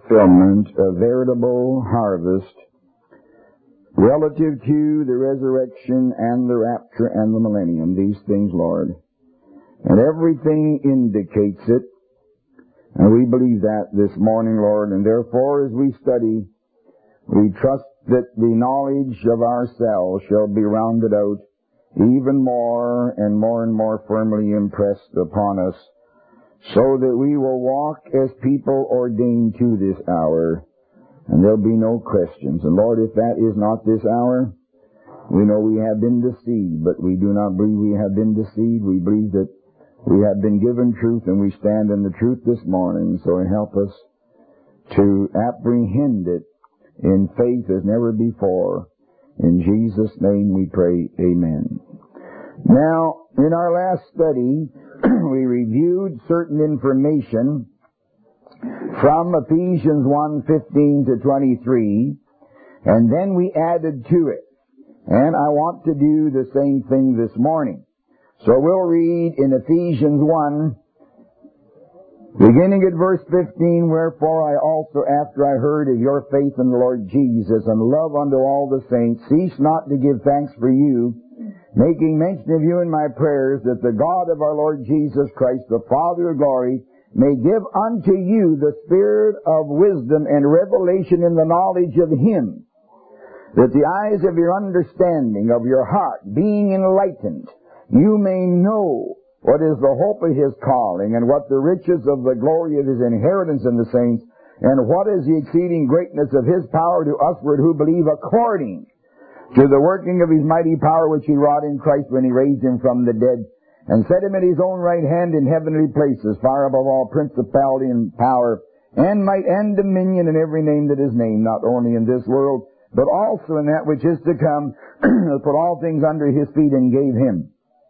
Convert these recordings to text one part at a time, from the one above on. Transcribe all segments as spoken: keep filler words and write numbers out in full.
fulfillment, a veritable harvest relative to the resurrection and the rapture and the millennium. These things, Lord. And everything indicates it. And we believe that this morning, Lord. And therefore, as we study, we trust that the knowledge of ourselves shall be rounded out even more and more and more firmly impressed upon us, so that we will walk as people ordained to this hour, and there'll be no questions. And Lord, if that is not this hour, we know we have been deceived, but we do not believe we have been deceived. We believe that we have been given truth, and we stand in the truth this morning. So help us to apprehend it in faith as never before. In Jesus' name we pray, amen. Now, in our last study, we reviewed certain information from Ephesians one, fifteen to twenty-three, and then we added to it. And I want to do the same thing this morning. So we'll read in Ephesians one, beginning at verse fifteen, wherefore I also, after I heard of your faith in the Lord Jesus and love unto all the saints, cease not to give thanks for you, making mention of you in my prayers, that the God of our Lord Jesus Christ, the Father of glory, may give unto you the spirit of wisdom and revelation in the knowledge of Him, that the eyes of your understanding, of your heart, being enlightened, you may know what is the hope of His calling, and what the riches of the glory of His inheritance in the saints, and what is the exceeding greatness of His power to usward who believe, according to the working of His mighty power which He wrought in Christ when He raised Him from the dead, and set Him at His own right hand in heavenly places, far above all principality and power, and might and dominion, and every name that is named, not only in this world, but also in that which is to come, put all things under His feet, and gave Him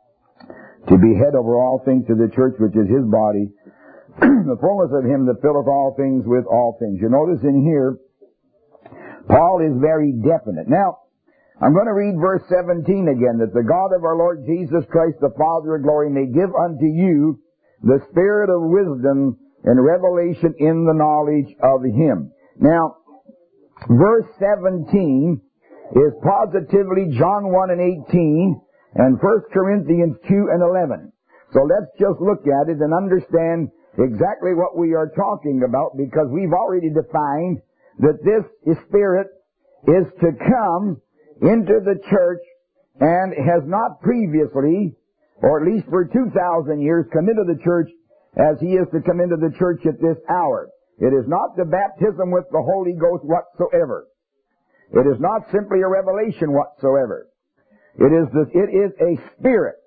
to be head over all things to the church, which is His body, the fullness of Him that filleth all things with all things. You notice in here, Paul is very definite. Now, I'm going to read verse seventeen again, that the God of our Lord Jesus Christ, the Father of glory, may give unto you the spirit of wisdom and revelation in the knowledge of Him. Now, verse seventeen is positively John one and eighteen, and First Corinthians two and eleven. So let's just look at it and understand exactly what we are talking about, because we've already defined that this Spirit is to come into the church and has not previously, or at least for two thousand years, come into the church as He is to come into the church at this hour. It is not the baptism with the Holy Ghost whatsoever. It is not simply a revelation whatsoever. It is the, it is a spirit.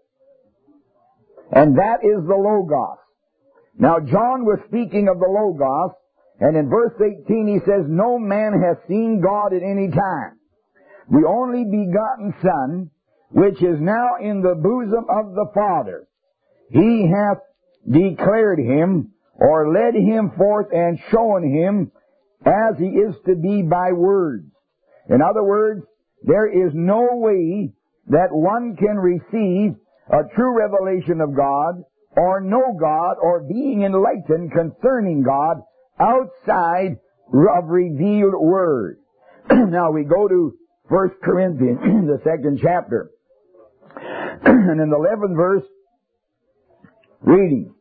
And that is the Logos. Now, John was speaking of the Logos, and in verse eighteen he says, no man hath seen God at any time. The only begotten Son, which is now in the bosom of the Father, He hath declared Him, or led Him forth and shown Him as He is to be by words. In other words, there is no way that one can receive a true revelation of God, or know God, or being enlightened concerning God outside of revealed Word. Now we go to First Corinthians, the second chapter, and in the eleventh verse, reading,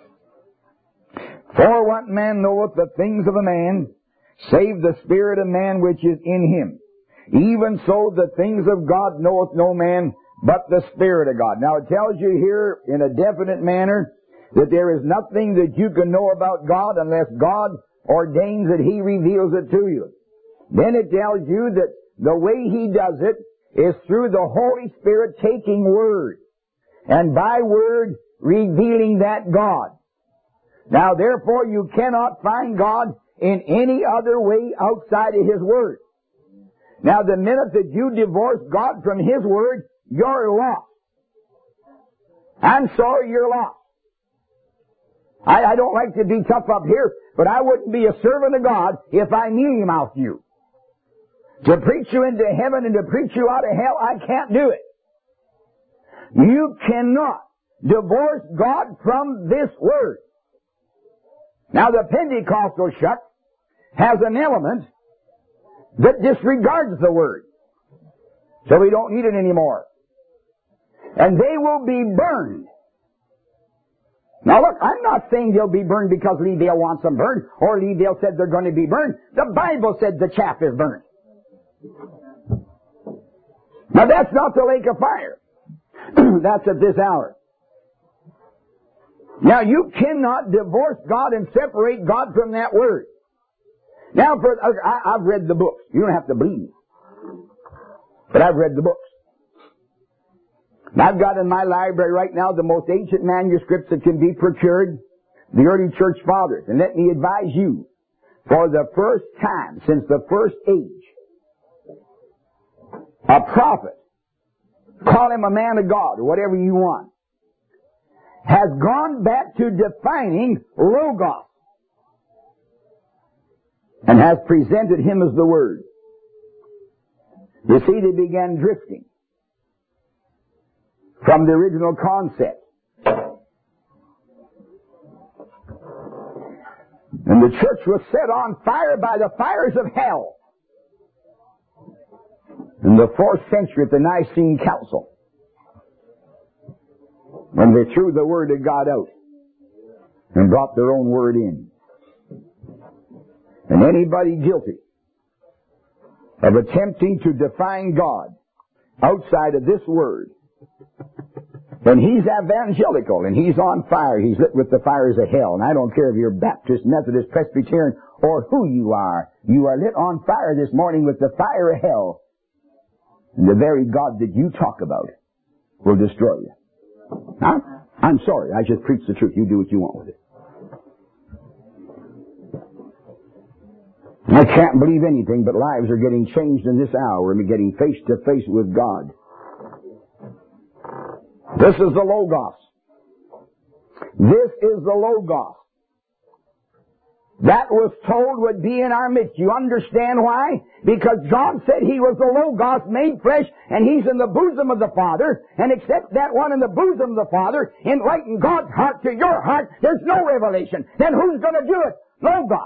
for what man knoweth the things of a man, save the spirit of man which is in him? Even so the things of God knoweth no man, but the Spirit of God. Now it tells you here in a definite manner that there is nothing that you can know about God unless God ordains that He reveals it to you. Then it tells you that the way He does it is through the Holy Spirit taking Word, and by Word revealing that God. Now therefore you cannot find God in any other way outside of His Word. Now the minute that you divorce God from His Word, you're lost. I'm sorry, you're lost. I, I don't like to be tough up here, but I wouldn't be a servant of God if I mealy-mouthed you. To preach you into heaven and to preach you out of hell, I can't do it. You cannot divorce God from this Word. Now the Pentecostal shucks has an element that disregards the Word. So we don't need it anymore. And they will be burned. Now look, I'm not saying they'll be burned because Leadale wants them burned, or Leadale said they're going to be burned. The Bible said the chaff is burned. Now that's not the lake of fire. That's at this hour. Now you cannot divorce God and separate God from that Word. Now, for, I, I've read the books. You don't have to believe me. But I've read the books. I've got in my library right now the most ancient manuscripts that can be procured, the early church fathers. And let me advise you, for the first time since the first age, a prophet, call him a man of God or whatever you want, has gone back to defining Logos and has presented him as the Word. You see, they began drifting from the original concept. And the church was set on fire by the fires of hell. In the fourth century at the Nicene Council, when they threw the Word of God out and brought their own word in. And anybody guilty of attempting to define God outside of this Word, then he's evangelical and he's on fire. He's lit with the fires of hell. And I don't care if you're Baptist, Methodist, Presbyterian, or who you are. You are lit on fire this morning with the fire of hell. And the very God that you talk about will destroy you. Huh? I'm sorry. I just preach the truth. You do what you want with it. I can't believe anything but lives are getting changed in this hour and getting face to face with God. This is the Logos. This is the Logos. That was told would be in our midst. You understand why? Because John said he was the Logos made flesh, and he's in the bosom of the Father, and except that one in the bosom of the Father enlighten God's heart to your heart, there's no revelation. Then who's going to do it? Logos.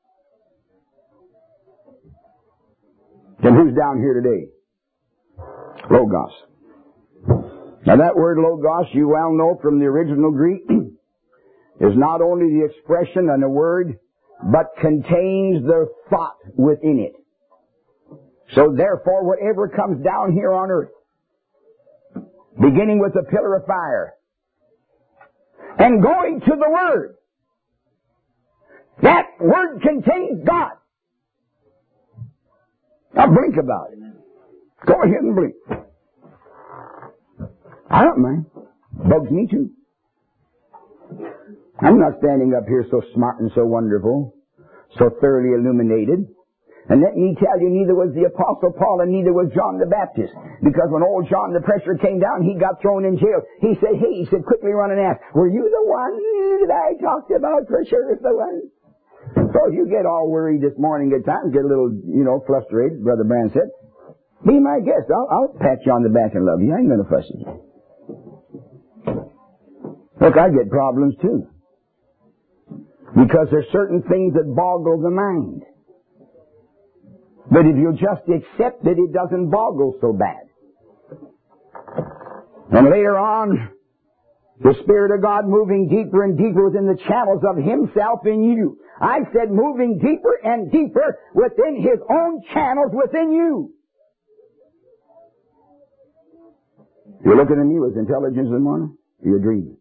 Then who's down here today? Logos. Now that word Logos, you well know from the original Greek, is not only the expression and a word, but contains the thought within it. So therefore, whatever comes down here on earth, beginning with the pillar of fire, and going to the Word, that Word contains God. Now blink about it. Go ahead and blink. I don't mind. Bugs me too. I'm not standing up here so smart and so wonderful, so thoroughly illuminated. And let me tell you, neither was the Apostle Paul and neither was John the Baptist. Because when old John, the pressure came down, he got thrown in jail. He said, hey, he said, quickly run and ask, were you the one that I talked about? For sure it's the one. So you get all worried this morning at times, get a little, you know, frustrated, Brother Brand said, be my guest. I'll, I'll pat you on the back and love you. I ain't going to fuss at you. Look, I get problems too. Because there's certain things that boggle the mind. But if you just accept it, it doesn't boggle so bad. And later on, the Spirit of God moving deeper and deeper within the channels of Himself in you. I said moving deeper and deeper within His own channels within you. You're looking at me with intelligence this morning? You're dreaming.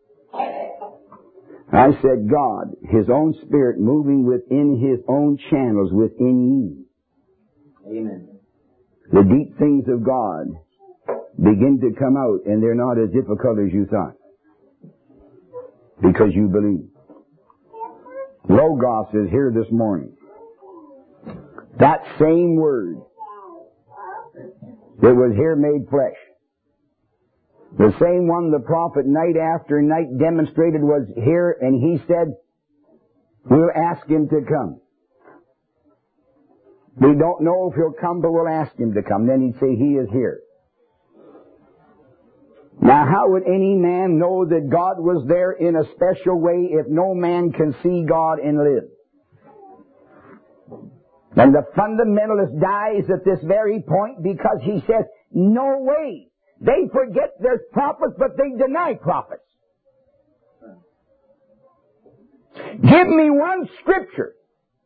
I said God, His own Spirit moving within His own channels within you. Amen. The deep things of God begin to come out, and they're not as difficult as you thought. Because you believe. Logos is here this morning. That same word that was here made flesh. The same one the prophet night after night demonstrated was here, and he said, we'll ask him to come. We don't know if he'll come, but we'll ask him to come. Then he'd say, he is here. Now, how would any man know that God was there in a special way if no man can see God and live? And the fundamentalist dies at this very point because he says, no way. They forget there's prophets, but they deny prophets. Give me one scripture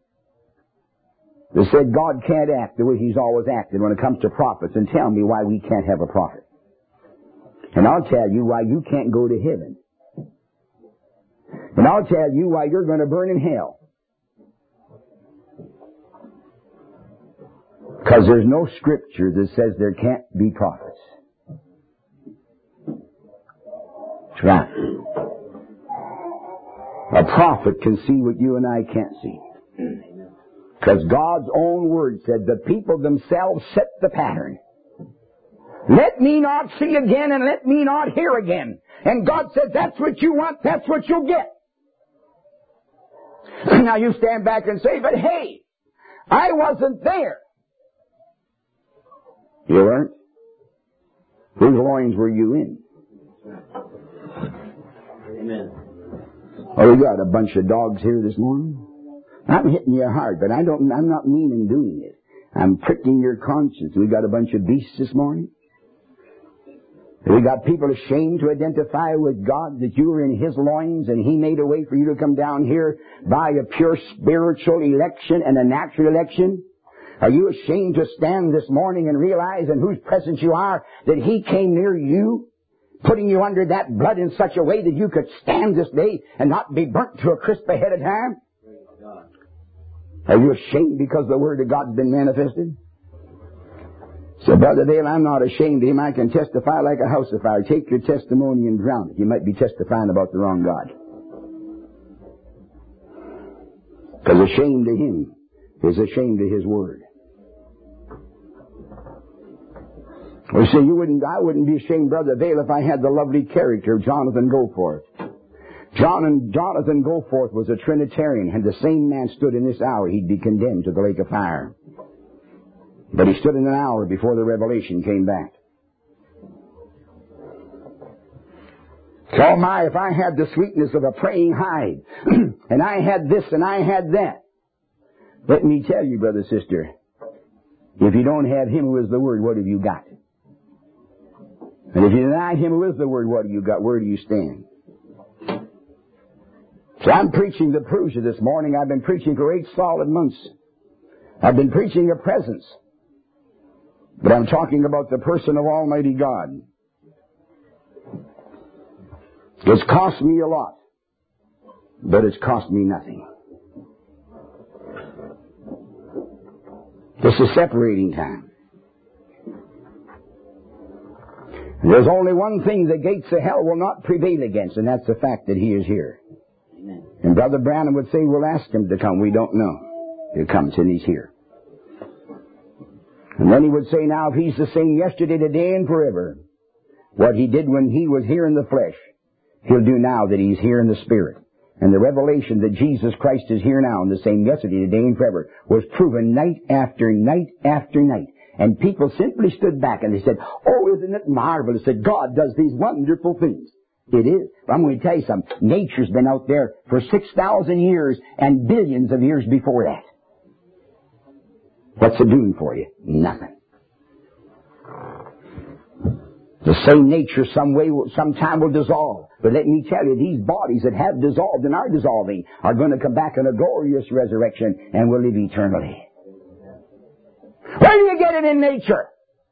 that said God can't act the way He's always acted when it comes to prophets, and tell me why we can't have a prophet. And I'll tell you why you can't go to heaven. And I'll tell you why you're going to burn in hell. Because there's no scripture that says there can't be prophets. That's right. A prophet can see what you and I can't see. Because God's own word said the people themselves set the pattern. Let me not see again and let me not hear again. And God said, that's what you want, that's what you'll get. Now you stand back and say, but hey, I wasn't there. You weren't? Whose loins were you in? Amen. Oh, we got a bunch of dogs here this morning. I'm hitting you hard, but I don't, I'm not mean in doing it. I'm pricking your conscience. We got a bunch of beasts this morning. We got people ashamed to identify with God that you were in His loins and He made a way for you to come down here by a pure spiritual election and a natural election. Are you ashamed to stand this morning and realize in whose presence you are that He came near you, putting you under that blood in such a way that you could stand this day and not be burnt to a crisp ahead of time? Are you ashamed because the Word of God has been manifested? So, Brother Dale, I'm not ashamed of Him. I can testify like a house afire. Take your testimony and drown it. You might be testifying about the wrong God. Because ashamed of Him is ashamed of His Word. Well, you see, you wouldn't, I wouldn't be ashamed, Brother Dale, if I had the lovely character of Jonathan Goforth. John and Jonathan Goforth was a Trinitarian, and the same man stood in this hour, he'd be condemned to the lake of fire. But he stood in an hour before the revelation came back. Oh my, if I had the sweetness of a praying hide, and I had this and I had that. Let me tell you, brother, sister, if you don't have Him who is the Word, what have you got? And if you deny Him who is the Word, what have you got? Where do you stand? So I'm preaching the Parousia this morning. I've been preaching for eight solid months. I've been preaching a presence. But I'm talking about the person of Almighty God. It's cost me a lot, but it's cost me nothing. This is separating time. And there's only one thing the gates of hell will not prevail against, and that's the fact that He is here. Amen. And Brother Branham would say, we'll ask Him to come. We don't know. He comes and He's here. And then he would say, now, if He's the same yesterday, today, and forever, what He did when He was here in the flesh, He'll do now that He's here in the Spirit. And the revelation that Jesus Christ is here now and the same yesterday, today, and forever was proven night after night after night. And people simply stood back and they said, oh, isn't it marvelous that God does these wonderful things? It is. But I'm going to tell you something. Nature's been out there for six thousand years and billions of years before that. What's it doing for you? Nothing. The same nature some way, sometime will dissolve. But let me tell you, these bodies that have dissolved and are dissolving are going to come back in a glorious resurrection and will live eternally. Where do you get it in nature?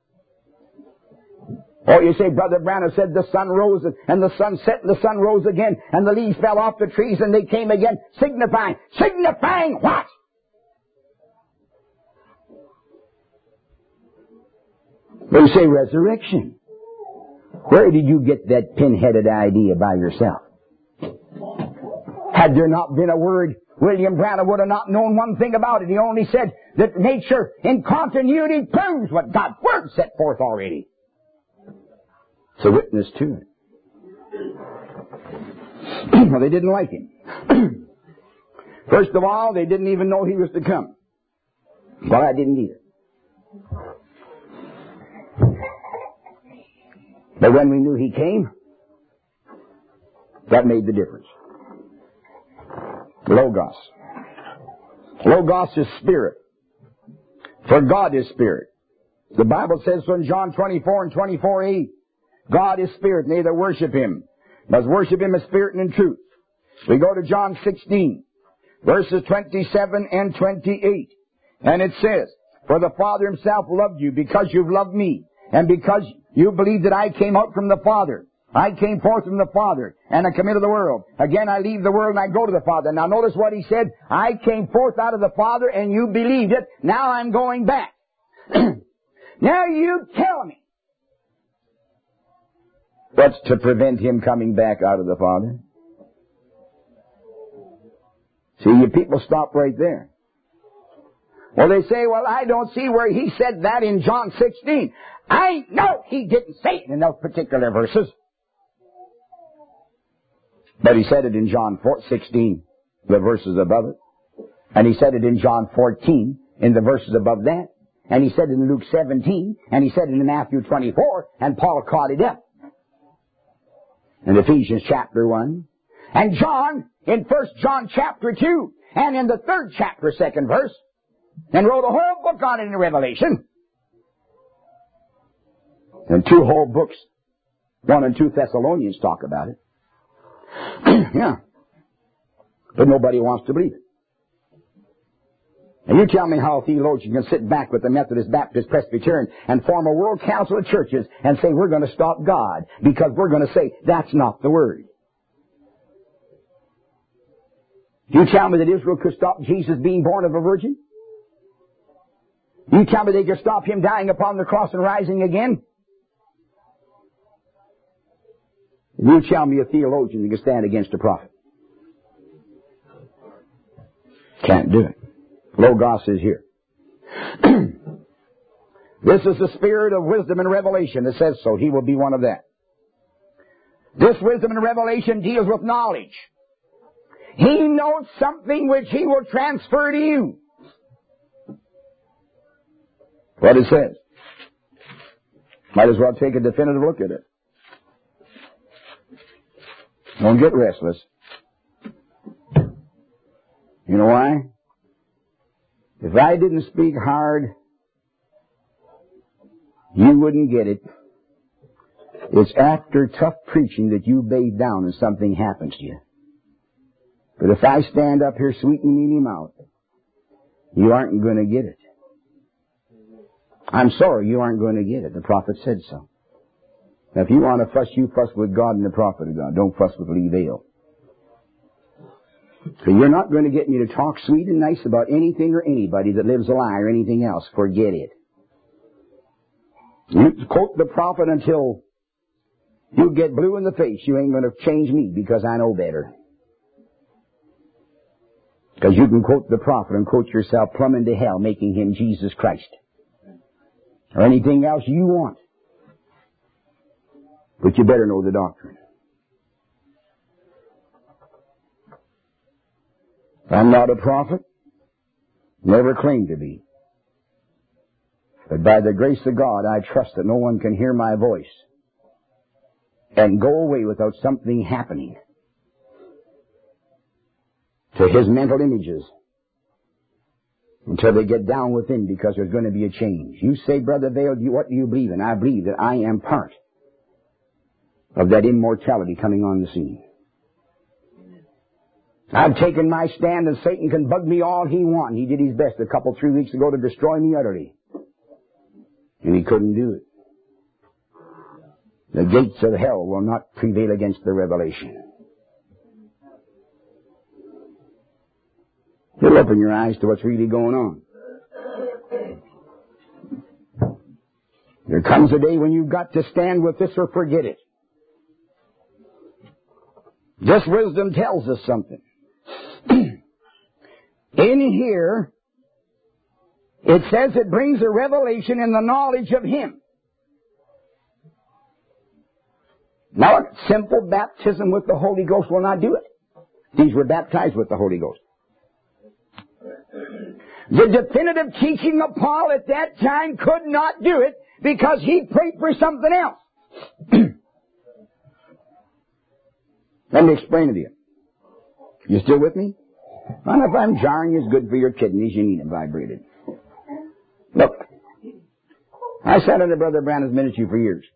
Oh, you say, Brother Branham said the sun rose and the sun set and the sun rose again and the leaves fell off the trees and they came again, signifying. Signifying what? They say resurrection. Where did you get that pin-headed idea by yourself? Had there not been a word, William Branham would have not known one thing about it. He only said that nature in continuity proves what God's Word set forth already. It's a witness to it. Well, they didn't like Him. First of all, they didn't even know He was to come. Well, I didn't either. But when we knew He came, that made the difference. Logos. Logos is spirit. For God is spirit. The Bible says so in John twenty-four and twenty-four a, God is spirit, and they that worship Him must worship Him in spirit and in truth. We go to John sixteen, verses twenty-seven and twenty-eight, and it says, for the Father Himself loved you because you've loved me, and because you believe that I came out from the Father. I came forth from the Father, and I come into the world. Again, I leave the world and I go to the Father. Now notice what He said. I came forth out of the Father, and you believed it. Now I'm going back. Now you tell me, what's to prevent Him coming back out of the Father? See, you people stop right there. Well, they say, well, I don't see where He said that in John sixteen. I know He didn't say it in those particular verses. But He said it in John sixteen, the verses above it. And He said it in John fourteen, in the verses above that. And He said it in Luke seventeen, and He said it in Matthew twenty-four, and Paul caught it up. In Ephesians chapter one. And John, in First John chapter two, and in the third chapter, second verse, and wrote a whole book on it in Revelation. And two whole books, one and two Thessalonians, talk about it. Yeah. But nobody wants to believe it. And you tell me how a theologian can sit back with the Methodist, Baptist, Presbyterian and form a world council of churches and say we're going to stop God because we're going to say that's not the Word. You tell me that Israel could stop Jesus being born of a virgin? You tell me they could stop Him dying upon the cross and rising again? You tell me a theologian that can stand against a prophet? Can't do it. Logos is here. This is the spirit of wisdom and revelation. It says so. He will be one of that. This wisdom and revelation deals with knowledge. He knows something which He will transfer to you. What it says. Might as well take a definitive look at it. Don't get restless. You know why? If I didn't speak hard, you wouldn't get it. It's after tough preaching that you lay down and something happens to you. But if I stand up here sweet and mealy mouth, you aren't going to get it. I'm sorry, you aren't going to get it. The prophet said so. Now, if you want to fuss, you fuss with God and the prophet of God. Don't fuss with Lee Vale. So you're not going to get me to talk sweet and nice about anything or anybody that lives a lie or anything else. Forget it. You quote the prophet until you get blue in the face. You ain't going to change me because I know better. Because you can quote the prophet and quote yourself plumb into hell, making Him Jesus Christ. Or anything else you want. But you better know the doctrine. I'm not a prophet. Never claimed to be. But by the grace of God, I trust that no one can hear my voice and go away without something happening to his mental images until they get down within, because there's going to be a change. You say, Brother Vale, what do you believe in? I believe that I am part of that immortality coming on the scene. I've taken my stand, and Satan can bug me all he wants. He did his best a couple, three weeks ago to destroy me utterly. And he couldn't do it. The gates of hell will not prevail against the revelation. You'll open your eyes to what's really going on. There comes a day when you've got to stand with this or forget it. This wisdom tells us something. In here, it says it brings a revelation in the knowledge of Him. Now, simple baptism with the Holy Ghost will not do it. These were baptized with the Holy Ghost. The definitive teaching of Paul at that time could not do it because he prayed for something else. Let me explain it to you. You still with me? And if I'm jarring is good for your kidneys, you need them vibrated. Look, I sat under Brother Branham's ministry for years.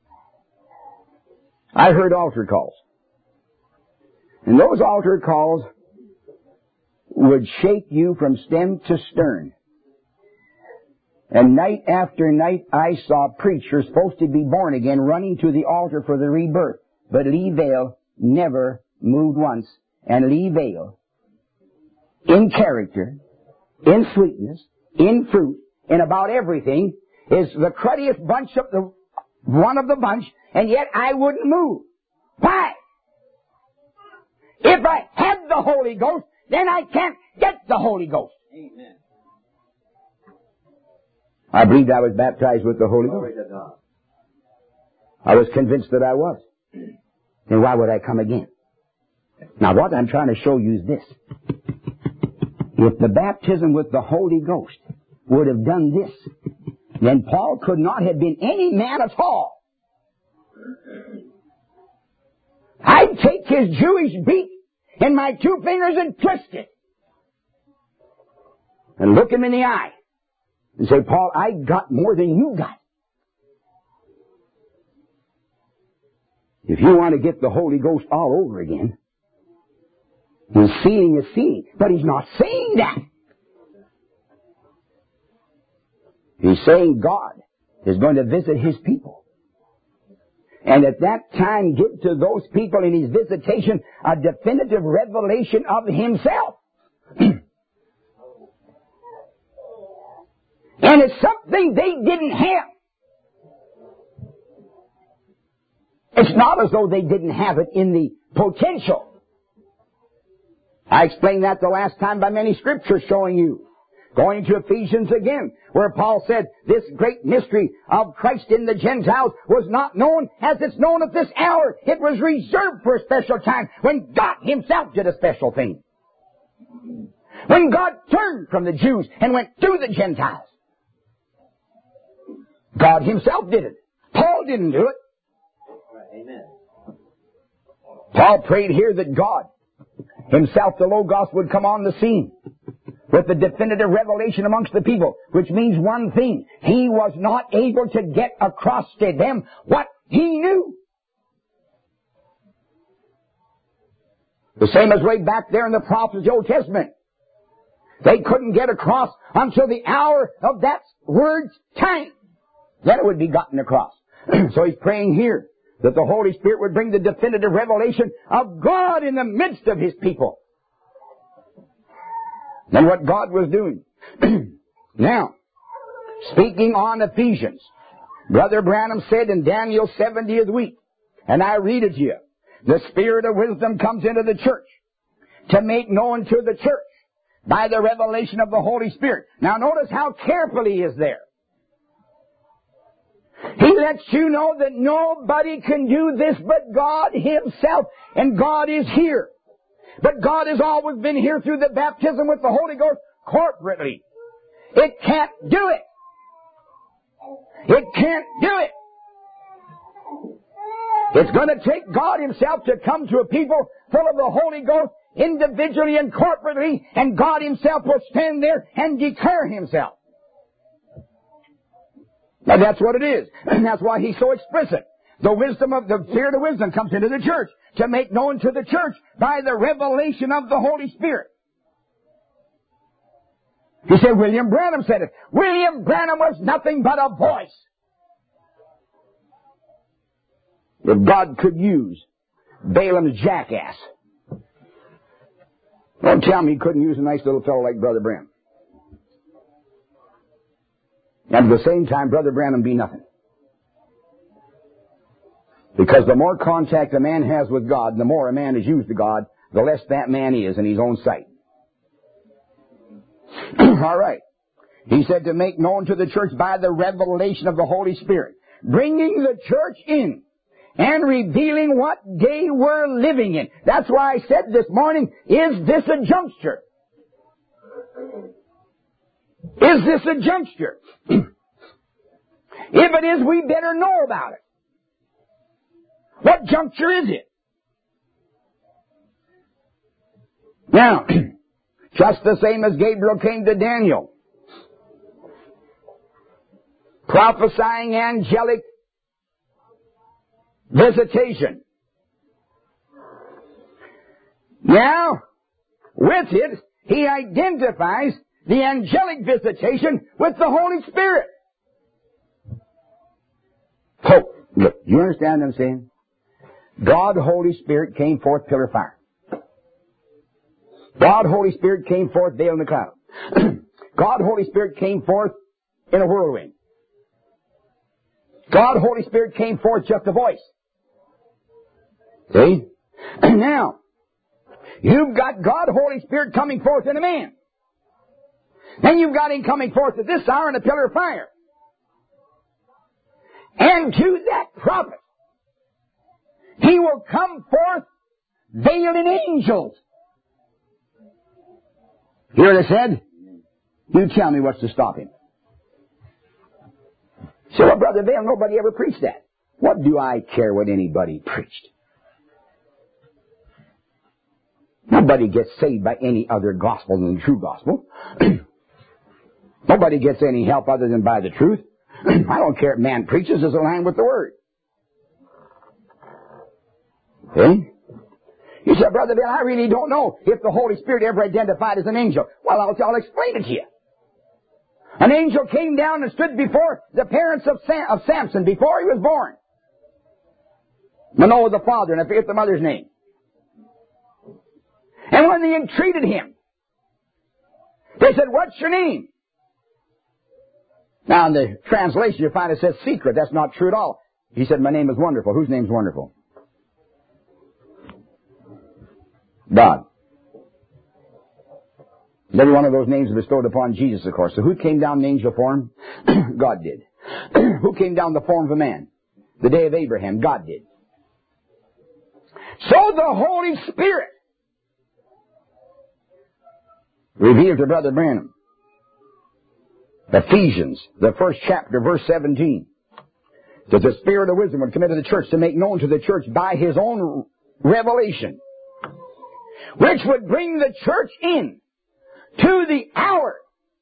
I heard altar calls. And those altar calls would shake you from stem to stern. And night after night I saw preachers supposed to be born again running to the altar for the rebirth. But Lee Vale never moved once. And Lee Vale, in character, in sweetness, in fruit, in about everything, is the cruddiest bunch of the, one of the bunch, and yet I wouldn't move. Why? If I have the Holy Ghost, then I can't get the Holy Ghost. Amen. I believed I was baptized with the Holy Ghost. I was convinced that I was. Then why would I come again? Now what I'm trying to show you is this. If the baptism with the Holy Ghost would have done this, then Paul could not have been any man at all. I'd take his Jewish beak in my two fingers and twist it. And look him in the eye. And say, Paul, I got more than you got. If you want to get the Holy Ghost all over again, then seeing is seeing. But he's not saying that. He's saying God is going to visit His people. And at that time give to those people in His visitation a definitive revelation of Himself. And it's something they didn't have. It's not as though they didn't have it in the potential. I explained that the last time by many scriptures showing you. Going to Ephesians again, where Paul said, this great mystery of Christ in the Gentiles was not known as it's known at this hour. It was reserved for a special time when God Himself did a special thing. When God turned from the Jews and went to the Gentiles. God Himself did it. Paul didn't do it. Amen. Paul prayed here that God Himself, the Logos, would come on the scene with the definitive revelation amongst the people, which means one thing. He was not able to get across to them what He knew. The same as way back there in the prophets of the Old Testament. They couldn't get across until the hour of that word's time. Then it would be gotten across. So he's praying here that the Holy Spirit would bring the definitive revelation of God in the midst of His people. And what God was doing. Now, speaking on Ephesians, Brother Branham said in Daniel's seventieth week, and I read it to you, the Spirit of wisdom comes into the church to make known to the church by the revelation of the Holy Spirit. Now notice how carefully He is there. He lets you know that nobody can do this but God Himself. And God is here. But God has always been here through the baptism with the Holy Ghost corporately. It can't do it. It can't do it. It's going to take God Himself to come to a people full of the Holy Ghost individually and corporately, and God Himself will stand there and declare Himself. Now that's what it is. And that's why He's so explicit. The wisdom of, the Spirit of wisdom comes into the church to make known to the church by the revelation of the Holy Spirit. He said, William Branham said it. William Branham was nothing but a voice. If God could use Balaam's jackass, don't tell me He couldn't use a nice little fellow like Brother Branham. And at the same time, Brother Branham be nothing. Because the more contact a man has with God, the more a man is used to God, the less that man is in his own sight. All right. He said to make known to the church by the revelation of the Holy Spirit, bringing the church in and revealing what they were living in. That's why I said this morning, is this a juncture? Is this a juncture? If it is, we better know about it. What juncture is it? Now, Just the same as Gabriel came to Daniel, prophesying angelic visitation. Now, with it, he identifies the angelic visitation with the Holy Spirit. So, look, you understand what I'm saying? God, Holy Spirit, came forth pillar of fire. God, Holy Spirit, came forth veil in the cloud. God, Holy Spirit, came forth in a whirlwind. God, Holy Spirit, came forth just a voice. See? Now, you've got God, Holy Spirit, coming forth in a man. Then you've got Him coming forth at this hour in a pillar of fire. And to that prophet, He will come forth veiled in angels. Hear what I said? You tell me what's to stop him. So, well, Brother Vail, nobody ever preached that. What do I care what anybody preached? Nobody gets saved by any other gospel than the true gospel. Nobody gets any help other than by the truth. I don't care if man preaches as a line with the Word. Okay? You said, Brother Bill, I really don't know if the Holy Spirit ever identified as an angel. Well, I'll, I'll explain it to you. An angel came down and stood before the parents of, Sam, of Samson before he was born. Manoah the father, and I forget the mother's name. And when they entreated him, they said, what's your name? Now, in the translation, you find it says secret. That's not true at all. He said, my name is Wonderful. Whose name's Wonderful? God. Every one of those names was bestowed upon Jesus, of course. So who came down in angel form? God did. Who came down in the form of a man? The day of Abraham. God did. So the Holy Spirit revealed to Brother Branham. Ephesians, the first chapter, verse seventeen. That the Spirit of wisdom would come into the church to make known to the church by His own revelation, which would bring the church in to the hour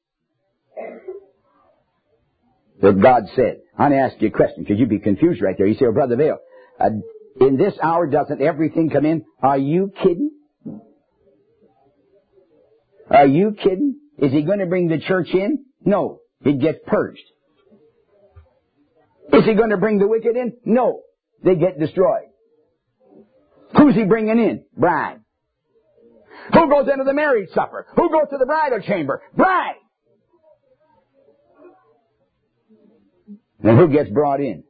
that God said. I'm going to ask you a question, because you'd be confused right there. You say, oh, Brother Vail, uh, in this hour doesn't everything come in? Are you kidding? Are you kidding? Is He going to bring the church in? No. It gets purged. Is He going to bring the wicked in? No. They get destroyed. Who's He bringing in? Bride. Who goes into the marriage supper? Who goes to the bridal chamber? Bride. And who gets brought in?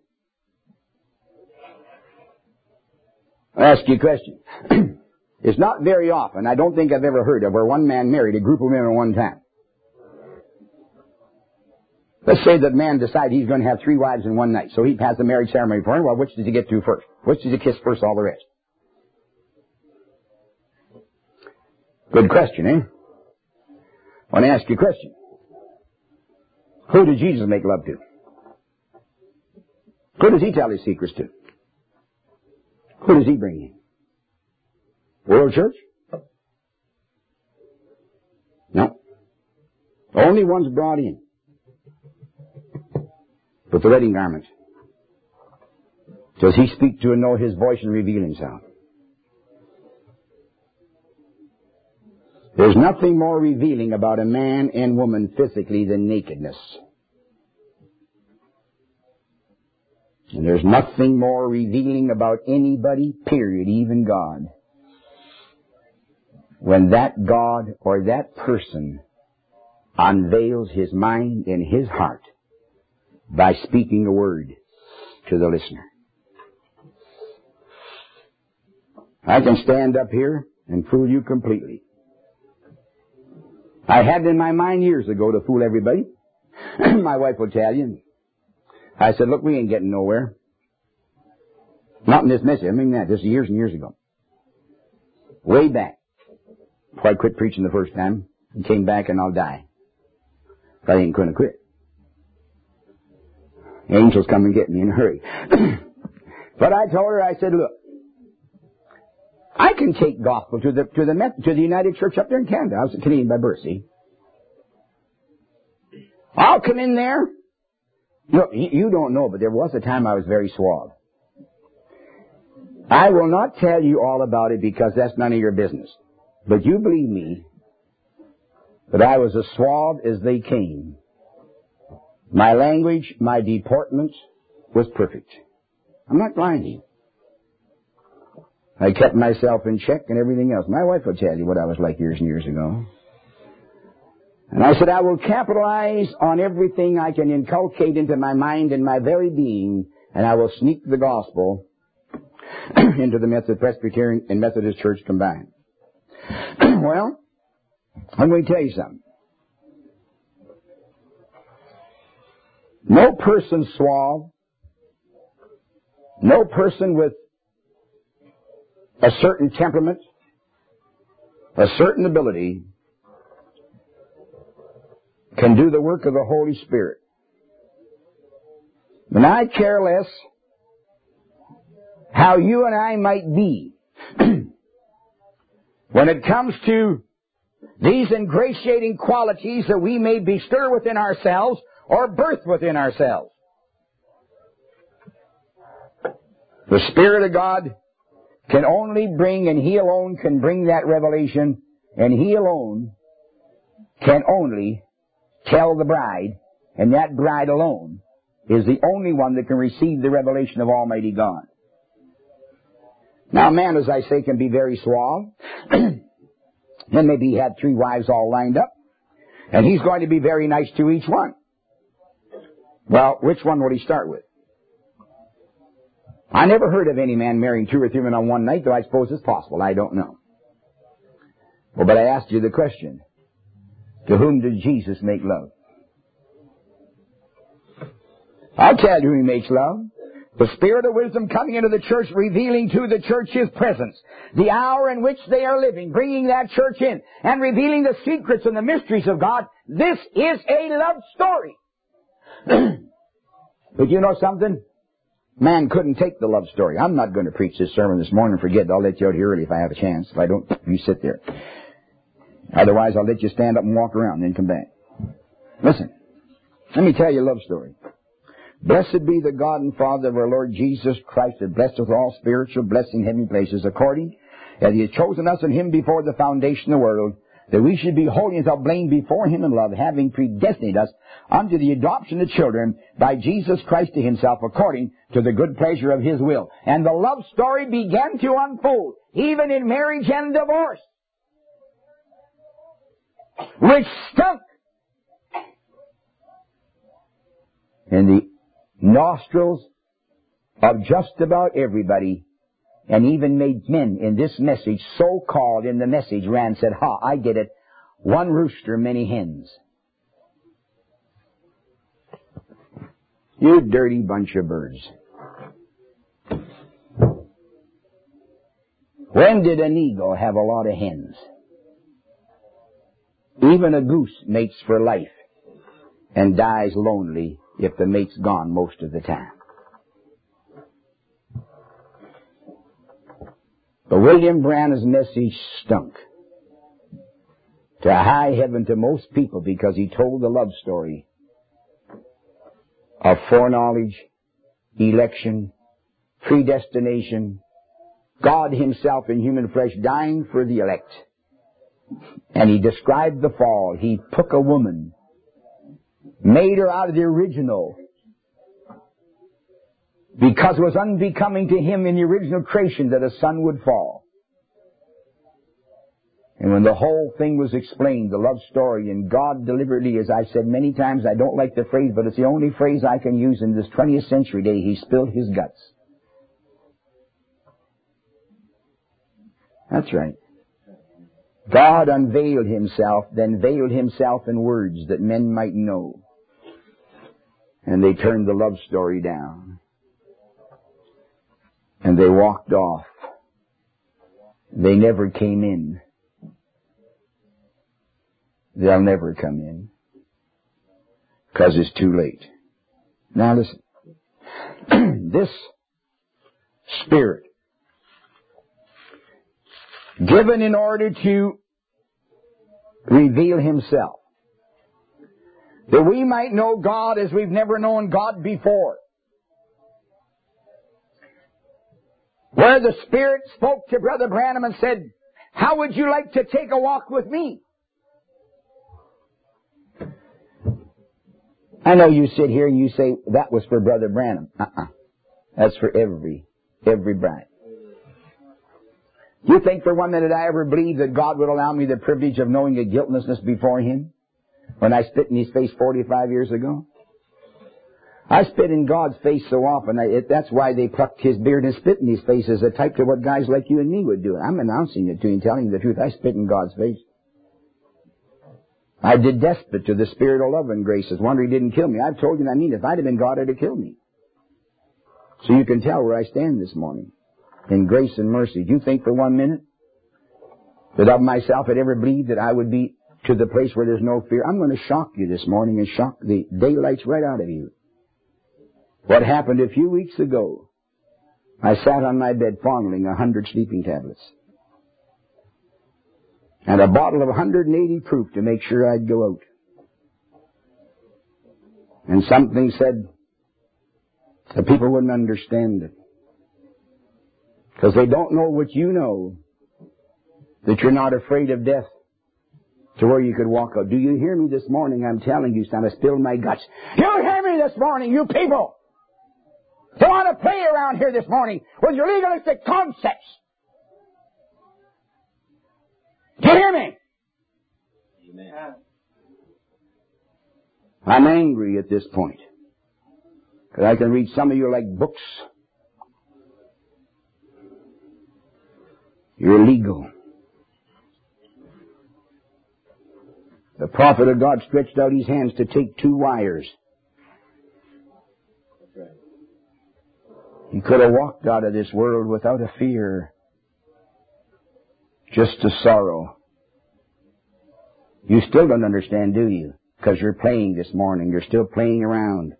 I'll ask you a question. It's not very often, I don't think I've ever heard of, where one man married a group of women at one time. Let's say that man decides he's going to have three wives in one night, so he has the marriage ceremony for him. Well, which does he get to first? Which does he kiss first, all the rest? Good question, eh? I want to ask you a question. Who did Jesus make love to? Who does He tell His secrets to? Who does He bring in? World church? No. Only ones brought in with the wedding garment. Does He speak to and know His voice and reveal Himself? There's nothing more revealing about a man and woman physically than nakedness. And there's nothing more revealing about anybody, period, even God, when that God or that person unveils his mind and his heart by speaking a word to the listener. I can stand up here and fool you completely. I had it in my mind years ago to fool everybody. My wife will tell you. I said, look, we ain't getting nowhere. Not in this message. I mean that. This is years and years ago. Way back. Before I quit preaching the first time. And came back and I'll die. But I ain't going to quit. Angels come and get me in a hurry. But I told her, I said, look, I can take gospel to the to the Met, to the United Church up there in Canada. I was a Canadian by birth, see. I'll come in there. Look, you don't know, but there was a time I was very suave. I will not tell you all about it because that's none of your business. But you believe me that I was as suave as they came. My language, my deportment was perfect. I'm not lying to you. I kept myself in check and everything else. My wife will tell you what I was like years and years ago. And I said, I will capitalize on everything I can inculcate into my mind and my very being, and I will sneak the gospel into the Methodist, Presbyterian, and Methodist Church combined. Well, I'm going to tell you something. No person suave, no person with a certain temperament, a certain ability, can do the work of the Holy Spirit. And I care less how you and I might be when it comes to these ingratiating qualities that we may bestir within ourselves or birth within ourselves. The Spirit of God can only bring, and He alone can bring that revelation, and He alone can only tell the bride, and that bride alone is the only one that can receive the revelation of Almighty God. Now, a man, as I say, can be very suave. Then maybe he had three wives all lined up, and he's going to be very nice to each one. Well, which one will he start with? I never heard of any man marrying two or three women on one night, though I suppose it's possible. I don't know. Well, but I asked you the question. To whom did Jesus make love? I'll tell you who He makes love. The Spirit of wisdom coming into the church, revealing to the church His presence. The hour in which they are living, bringing that church in, and revealing the secrets and the mysteries of God. This is a love story. But you know something? Man couldn't take the love story. I'm not going to preach this sermon this morning. Forget it. I'll let you out here early if I have a chance. If I don't, you sit there. Otherwise, I'll let you stand up and walk around and then come back. Listen, let me tell you a love story. Blessed be the God and Father of our Lord Jesus Christ, that blessed with all spiritual blessing in heavenly places, according as He has chosen us in Him before the foundation of the world, that we should be holy and without blame before Him in love, having predestinated us unto the adoption of children by Jesus Christ to Himself, according to the good pleasure of His will. And the love story began to unfold, even in marriage and divorce, which stunk in the nostrils of just about everybody, and even made men in this message, so-called in the message, ran and said, ha, I get it. One rooster, many hens. You dirty bunch of birds. When did an eagle have a lot of hens? Even a goose mates for life and dies lonely if the mate's gone most of the time. But William Branham's message stunk to high heaven to most people because he told the love story of foreknowledge, election, predestination, God Himself in human flesh dying for the elect. And He described the fall. He took a woman, made her out of the original, because it was unbecoming to Him in the original creation that a son would fall. And when the whole thing was explained, the love story, and God deliberately, as I've said many times, I don't like the phrase, but it's the only phrase I can use in this twentieth century day, He spilled His guts. That's right. God unveiled Himself, then veiled Himself in words that men might know. And they turned the love story down. And they walked off. They never came in. They'll never come in. Because it's too late. Now listen. This Spirit given in order to reveal Himself, that we might know God as we've never known God before. Where the Spirit spoke to Brother Branham and said, how would you like to take a walk with me? I know you sit here and you say, that was for Brother Branham. Uh-uh. That's for every, every bride. You think for one minute I ever believed that God would allow me the privilege of knowing a guiltlessness before Him when I spit in His face forty-five years ago? I spit in God's face so often, I, it, that's why they plucked His beard and spit in His face as a type to what guys like you and me would do. I'm announcing it to you and telling you the truth. I spit in God's face. I did despot to the Spirit of love and grace. It's wonder He didn't kill me. I've told you, and I mean, if I'd have been God, I'd have killed me. So you can tell where I stand this morning. In grace and mercy. Do you think for one minute that of myself I'd ever believed that I would be to the place where there's no fear? I'm going to shock you this morning and shock the daylights right out of you. What happened a few weeks ago, I sat on my bed fondling a hundred sleeping tablets and a bottle of one hundred eighty proof to make sure I'd go out. And something said the people wouldn't understand it. Because they don't know what you know, that you're not afraid of death to where you could walk out. Do you hear me this morning? I'm telling you, son, I spilled my guts. You hear me this morning, you people? Don't want to play around here this morning with your legalistic concepts. Do you hear me? Amen. I'm angry at this point. Because I can read some of you like books. You're illegal. The prophet of God stretched out his hands to take two wires. He could have walked out of this world without a fear, just a sorrow. You still don't understand, do you? Because you're playing this morning. You're still playing around.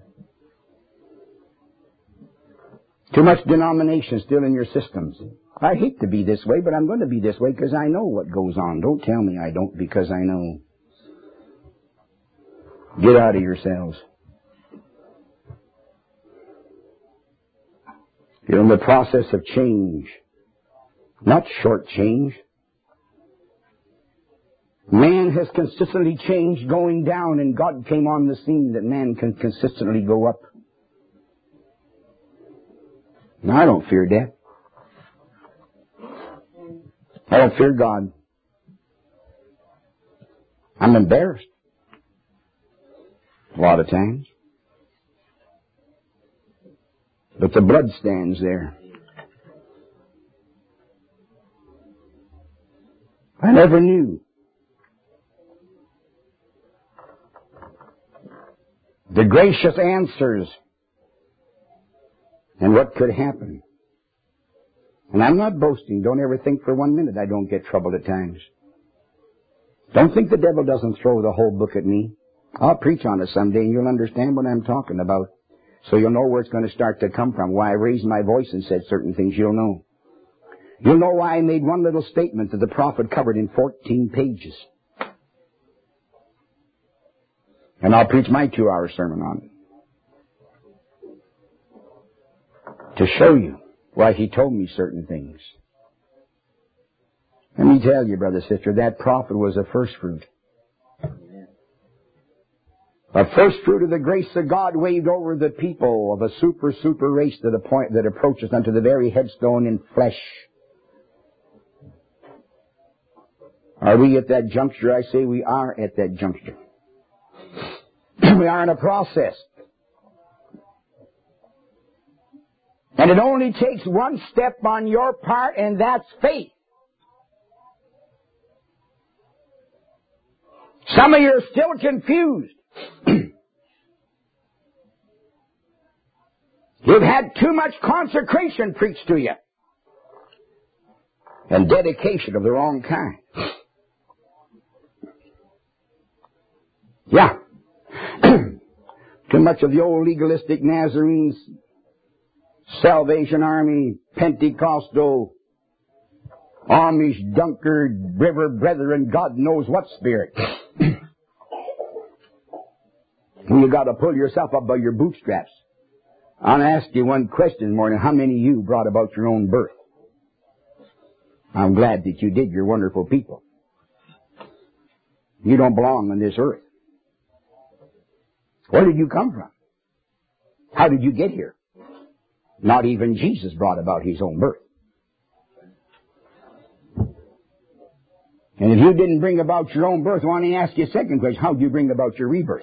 Too much denomination still in your systems. I hate to be this way, but I'm going to be this way because I know what goes on. Don't tell me I don't, because I know. Get out of yourselves. You're in the process of change. Not short change. Man has consistently changed going down, and God came on the scene that man can consistently go up. Now, I don't fear death. I don't fear God. I'm embarrassed a lot of times. But the blood stands there. I never knew the gracious answers and what could happen. And I'm not boasting. Don't ever think for one minute I don't get troubled at times. Don't think the devil doesn't throw the whole book at me. I'll preach on it someday and you'll understand what I'm talking about. So you'll know where it's going to start to come from. Why I raised my voice and said certain things, you'll know. You'll know why I made one little statement that the prophet covered in fourteen pages. And I'll preach my two-hour sermon on it. To show you why he told me certain things. Let me tell you, brother, sister, that prophet was a first fruit. A first fruit of the grace of God waved over the people of a super, super race to the point that approaches unto the very headstone in flesh. Are we at that juncture? I say we are at that juncture. We are in a process. And it only takes one step on your part, and that's faith. Some of you are still confused. You've had too much consecration preached to you. And dedication of the wrong kind. Yeah. Too much of the old legalistic Nazarenes, Salvation Army, Pentecostal, Amish, Dunkard, River Brethren, God knows what spirit. You got to pull yourself up by your bootstraps. I'll ask you one question this morning. How many of you brought about your own birth? I'm glad that you did. You're wonderful people. You don't belong on this earth. Where did you come from? How did you get here? Not even Jesus brought about his own birth. And if you didn't bring about your own birth, I want to ask you a second question. How did you bring about your rebirth?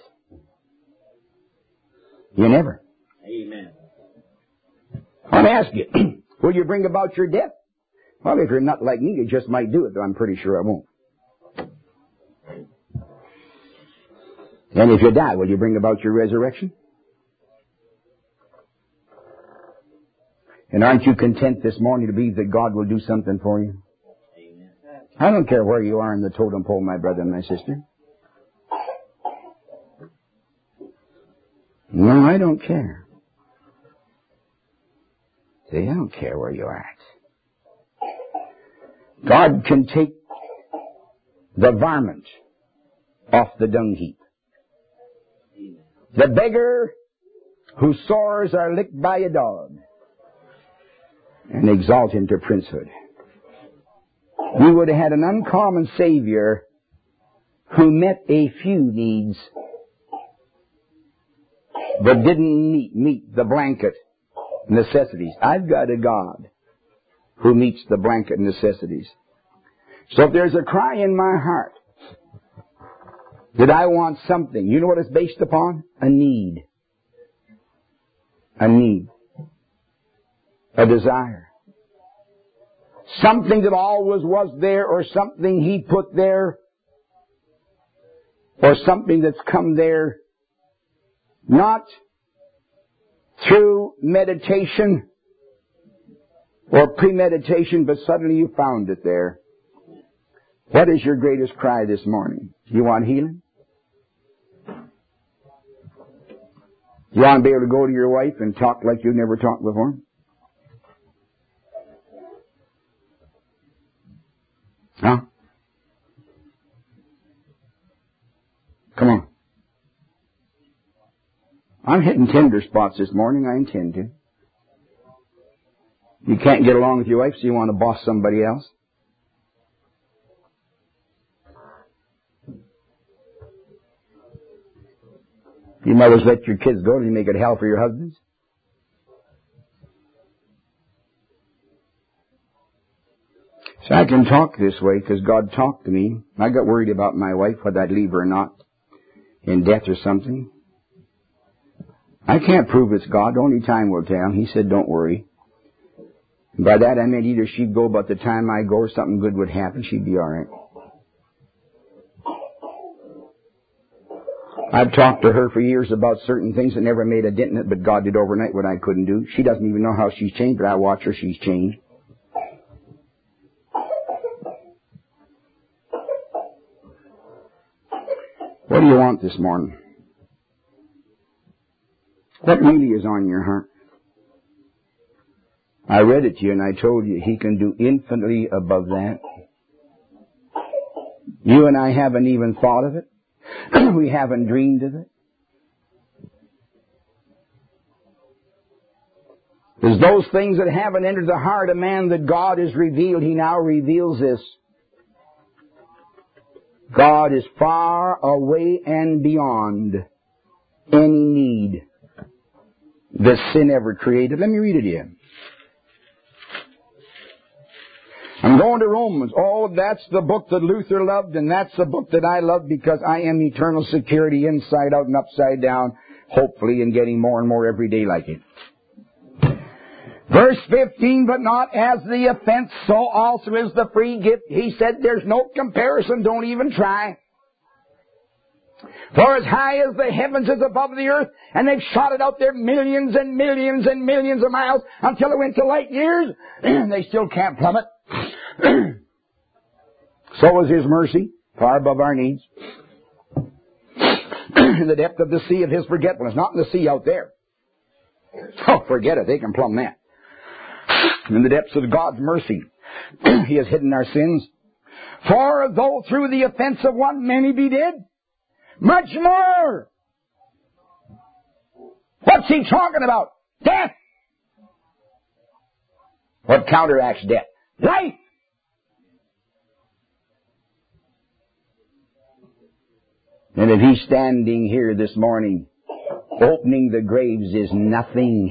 You never. Amen. I want to ask you, will you bring about your death? Well, if you're not like me, you just might do it, though I'm pretty sure I won't. And if you die, will you bring about your resurrection? And aren't you content this morning to believe that God will do something for you? Amen. I don't care where you are in the totem pole, my brother and my sister. No, I don't care. See, I don't care where you're at. God can take the varmint off the dung heap. The beggar whose sores are licked by a dog, and exalt him to princehood. We would have had an uncommon Savior who met a few needs, but didn't meet, meet the blanket necessities. I've got a God who meets the blanket necessities. So if there's a cry in my heart that I want something, you know what it's based upon? A need. A need. A desire. Something that always was there, or something He put there, or something that's come there not through meditation or premeditation, but suddenly you found it there. What is your greatest cry this morning? You want healing? You want to be able to go to your wife and talk like you've never talked before? Huh? Come on. I'm hitting tender spots this morning. I intend to. You can't get along with your wife, so you want to boss somebody else? You mothers let your kids go and you make it hell for your husbands? So I can talk this way because God talked to me. I got worried about my wife, whether I'd leave her or not, in death or something. I can't prove it's God. Only time will tell. He said, don't worry. By that I meant either she'd go about the time I go or something good would happen. She'd be all right. I've talked to her for years about certain things that never made a dent in it, but God did overnight what I couldn't do. She doesn't even know how she's changed, but I watch her, she's changed. What do you want this morning? What really is on your heart? I read it to you and I told you He can do infinitely above that. You and I haven't even thought of it. We haven't dreamed of it. There's those things that haven't entered the heart of man that God has revealed. He now reveals this. God is far away and beyond any need that sin ever created. Let me read it to you. I'm going to Romans. Oh, that's the book that Luther loved, and that's the book that I love because I am eternal security inside out and upside down, hopefully, and getting more and more every day like it. Verse fifteen, but not as the offense, so also is the free gift. He said there's no comparison, don't even try. For as high as the heavens is above the earth, and they've shot it out there millions and millions and millions of miles until it went to light years, and they still can't plummet. So is His mercy, far above our needs. In the depth of the sea of His forgetfulness, not in the sea out there. Oh, forget it, they can plumb that. In the depths of God's mercy, He has hidden our sins. For though through the offense of one many be dead, much more. What's he talking about? Death. What counteracts death? Life. And if he's standing here this morning, opening the graves is nothing.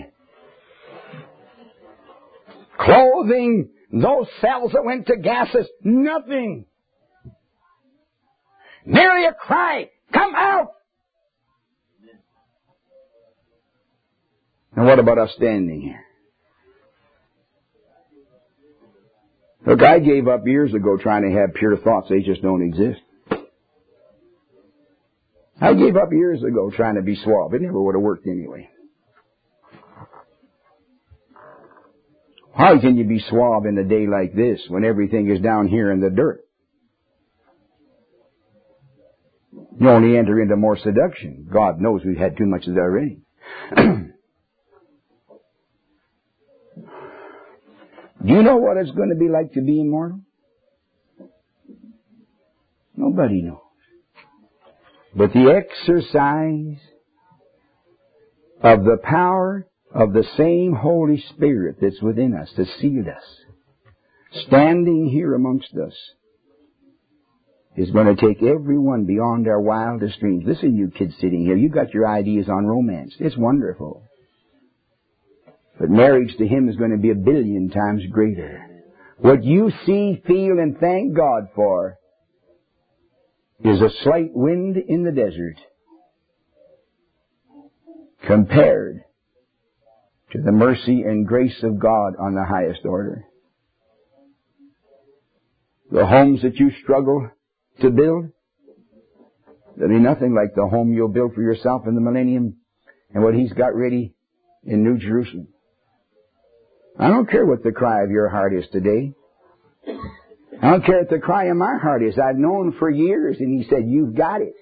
Clothing those cells that went to gases, nothing. Merely a cry, come out! And what about us standing here? Look, I gave up years ago trying to have pure thoughts. They just don't exist. I gave up years ago trying to be suave. It never would have worked anyway. How can you be suave in a day like this when everything is down here in the dirt? You only enter into more seduction. God knows we've had too much of that already. Do you know what it's going to be like to be immortal? Nobody knows. But the exercise of the power of the same Holy Spirit that's within us, that sealed us, standing here amongst us, is going to take everyone beyond our wildest dreams. Listen, you kids sitting here, you got your ideas on romance. It's wonderful. But marriage to Him is going to be a billion times greater. What you see, feel, and thank God for is a slight wind in the desert compared to the mercy and grace of God on the highest order. The homes that you struggle to build, there'll be nothing like the home you'll build for yourself in the millennium and what He's got ready in New Jerusalem. I don't care what the cry of your heart is today. I don't care what the cry of my heart is. I've known for years, and He said, you've got it.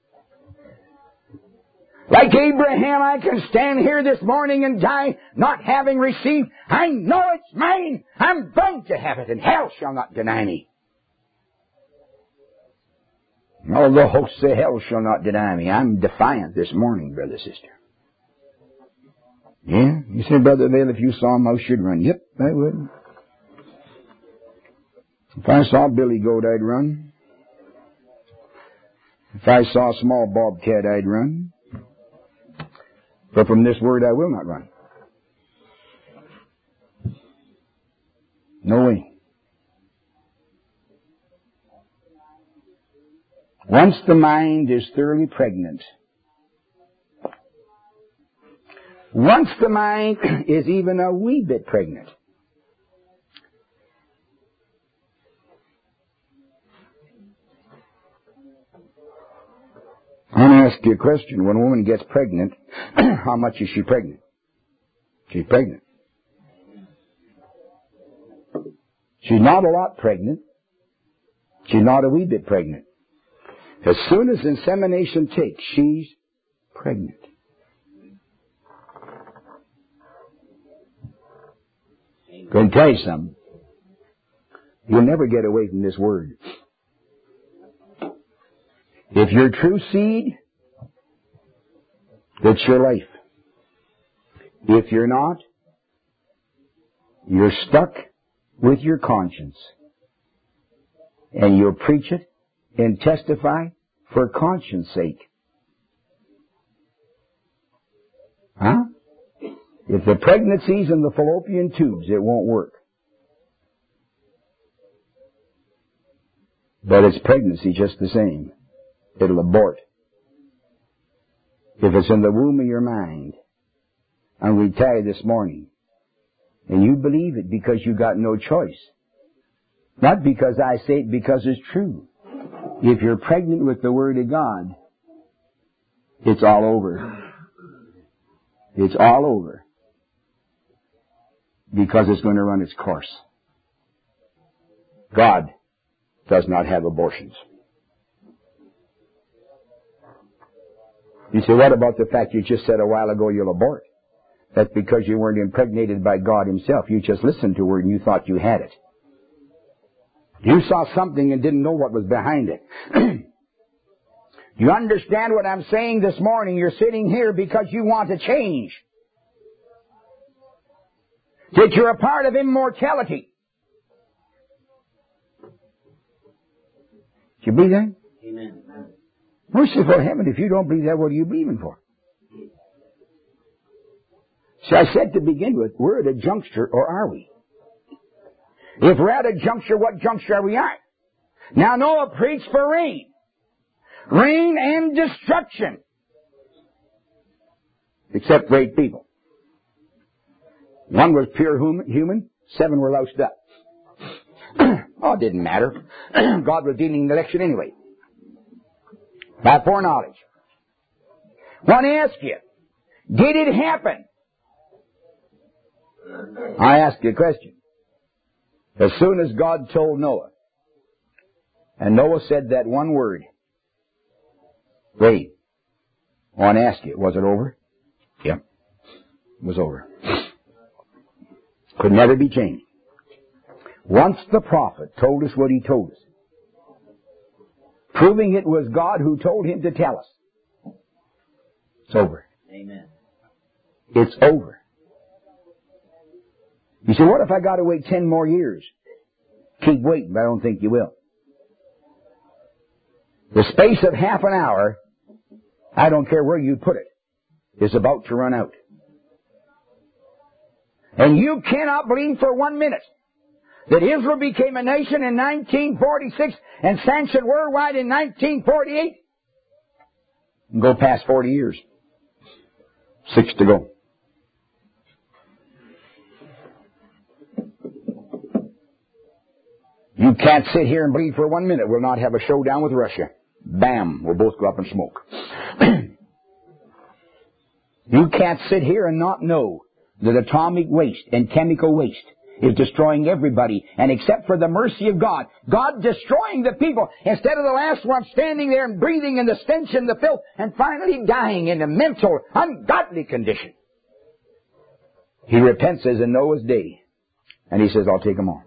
Like Abraham, I can stand here this morning and die not having received. I know it's mine. I'm going to have it, and hell shall not deny me. Oh, the hosts of hell shall not deny me. I'm defiant this morning, brother, sister. Yeah? You say, Brother Vail, if you saw him, I should run. Yep, I would. If I saw Billy Goat, I'd run. If I saw a small bobcat, I'd run. But from this word, I will not run. No way. Once the mind is thoroughly pregnant, once the mind is even a wee bit pregnant, I want to ask you a question. When a woman gets pregnant, how much is she pregnant? She's pregnant. She's not a lot pregnant. She's not a wee bit pregnant. As soon as insemination takes, she's pregnant. I'm going to tell you something. You'll never get away from this word. If you're true seed, it's your life. If you're not, you're stuck with your conscience. And you'll preach it and testify for conscience sake. Huh? If the pregnancy's in the fallopian tubes, it won't work. But it's pregnancy just the same. It'll abort. If it's in the womb of your mind, and we tell you this morning, and you believe it because you got no choice, not because I say it, because it's true. If you're pregnant with the Word of God, it's all over. It's all over. Because it's going to run its course. God does not have abortions. You say, what about the fact you just said a while ago you'll abort? That's because you weren't impregnated by God Himself. You just listened to a word and you thought you had it. You saw something and didn't know what was behind it. You understand what I'm saying this morning? You're sitting here because you want to change. That you're a part of immortality. Do you believe that? Amen. Merciful heaven, if you don't believe that, what are you believing for? See, I said to begin with, we're at a juncture, or are we? If we're at a juncture, what juncture are we at? Now Noah preached for rain. Rain and destruction. Except for eight people. One was pure human, seven were loused up. Oh, it didn't matter. God was dealing the election anyway. By foreknowledge. I want to ask you, did it happen? I ask you a question. As soon as God told Noah, and Noah said that one word, wait, I want to ask you, was it over? Yep, it was over. Could never be changed. Once the prophet told us what he told us, proving it was God who told him to tell us, it's over. Amen. It's over. You say, what if I got to wait ten more years? Keep waiting, but I don't think you will. The space of half an hour, I don't care where you put it, is about to run out. And you cannot believe for one minute that Israel became a nation in nineteen forty-six and sanctioned worldwide in nineteen forty-eight. And go past forty years. Six to go. You can't sit here and believe for one minute we'll not have a showdown with Russia. Bam, we'll both go up in smoke. You can't sit here and not know that atomic waste and chemical waste is destroying everybody, and except for the mercy of God, God destroying the people, instead of the last one standing there and breathing in the stench and the filth, and finally dying in a mental, ungodly condition. He repents as in Noah's day, and he says, I'll take them on.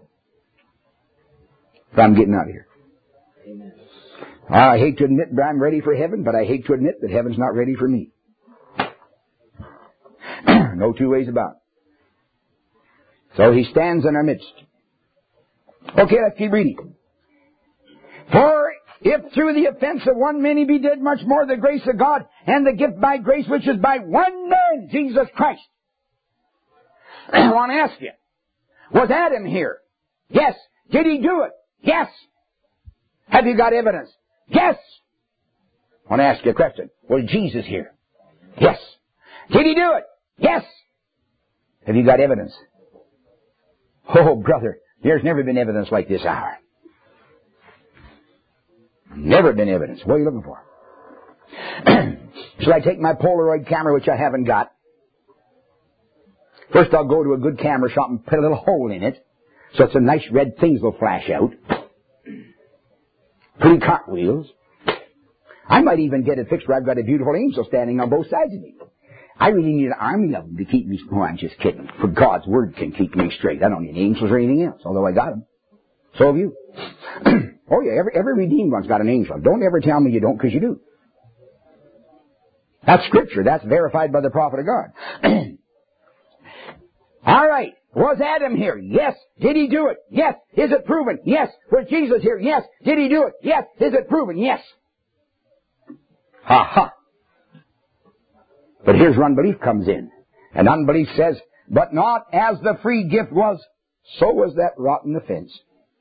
If I'm getting out of here. Amen. I hate to admit that I'm ready for heaven, but I hate to admit that heaven's not ready for me. No two ways about it. So he stands in our midst. Okay, let's keep reading. For if through the offense of one many be dead, much more the grace of God and the gift by grace which is by one man, Jesus Christ. I want to ask you, was Adam here? Yes. Did he do it? Yes. Have you got evidence? Yes. I want to ask you a question. Was Jesus here? Yes. Did he do it? Yes. Have you got evidence? Oh, brother, there's never been evidence like this hour. Never been evidence. What are you looking for? Should I take my Polaroid camera, which I haven't got? First I'll go to a good camera shop and put a little hole in it, so some nice red things will flash out. Pretty cartwheels. I might even get it fixed where I've got a beautiful angel standing on both sides of me. I really need an army of them to keep me... Oh, I'm just kidding. For God's word can keep me straight. I don't need angels or anything else, although I got them. So have you. Oh, yeah, every, every redeemed one's got an angel. Don't ever tell me you don't, because you do. That's Scripture. That's verified by the prophet of God. All right. Was Adam here? Yes. Did he do it? Yes. Is it proven? Yes. Was Jesus here? Yes. Did he do it? Yes. Is it proven? Yes. Ha ha. But here's where unbelief comes in. And unbelief says, but not as the free gift was, so was that rotten offense.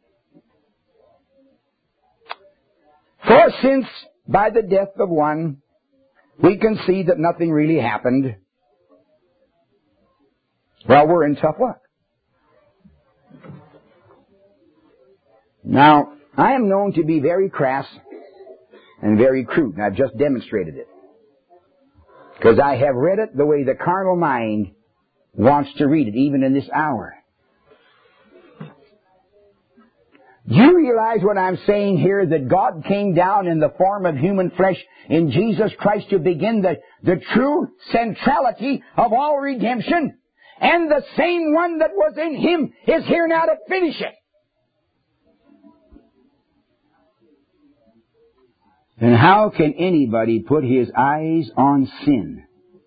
For since by the death of one, we can see that nothing really happened, well, we're in tough luck. Now, I am known to be very crass and very crude, and I've just demonstrated it. Because I have read it the way the carnal mind wants to read it, even in this hour. Do you realize what I'm saying here, that God came down in the form of human flesh in Jesus Christ to begin the, the true centrality of all redemption? And the same one that was in Him is here now to finish it. And how can anybody put his eyes on sin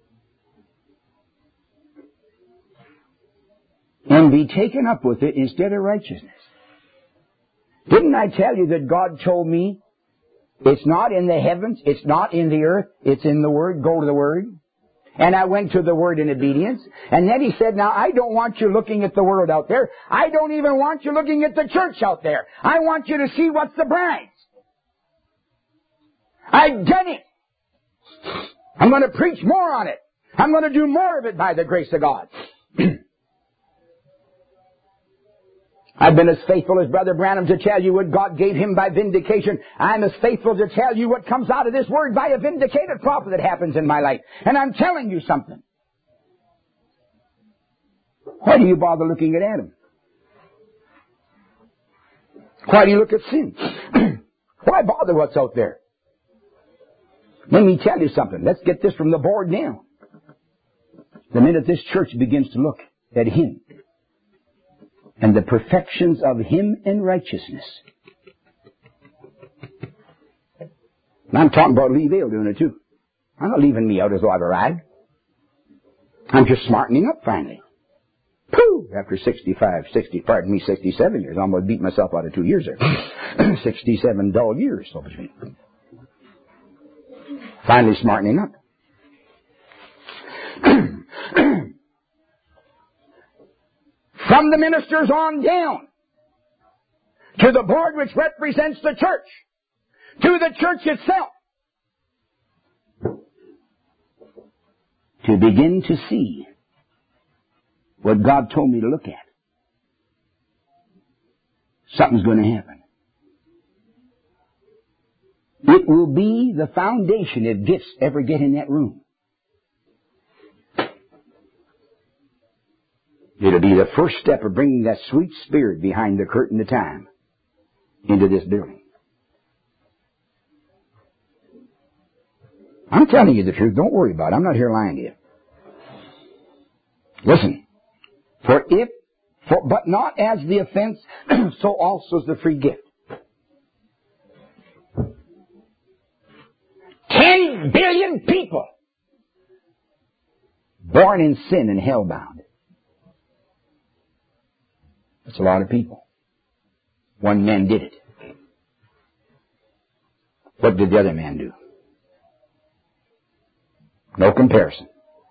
and be taken up with it instead of righteousness? Didn't I tell you that God told me it's not in the heavens, it's not in the earth, it's in the Word. Go to the Word. And I went to the Word in obedience. And then he said, now I don't want you looking at the world out there. I don't even want you looking at the church out there. I want you to see what's the prize. I've done it. I'm going to preach more on it. I'm going to do more of it by the grace of God. I've been as faithful as Brother Branham to tell you what God gave him by vindication. I'm as faithful to tell you what comes out of this Word by a vindicated prophet that happens in my life. And I'm telling you something. Why do you bother looking at Adam? Why do you look at sin? Why bother what's out there? Let me tell you something. Let's get this from the board now. The minute this church begins to look at Him and the perfections of Him in righteousness. And I'm talking about Lee Vale doing it too. I'm not leaving me out as though I've arrived. I'm just smartening up finally. Pooh! After sixty-five, sixty, pardon me, sixty-seven years. I'm going to beat myself out of two years there. sixty-seven dull years, so between. Finally smartening up. From the ministers on down to the board which represents the church, to the church itself, to begin to see what God told me to look at. Something's going to happen. It will be the foundation if gifts ever get in that room. It'll be the first step of bringing that sweet spirit behind the curtain of time into this building. I'm telling you the truth. Don't worry about it. I'm not here lying to you. Listen. For if, for, but not as the offense, so also is the free gift. Ten billion people born in sin and hell-bound. That's a lot of people. One man did it. What did the other man do? No comparison.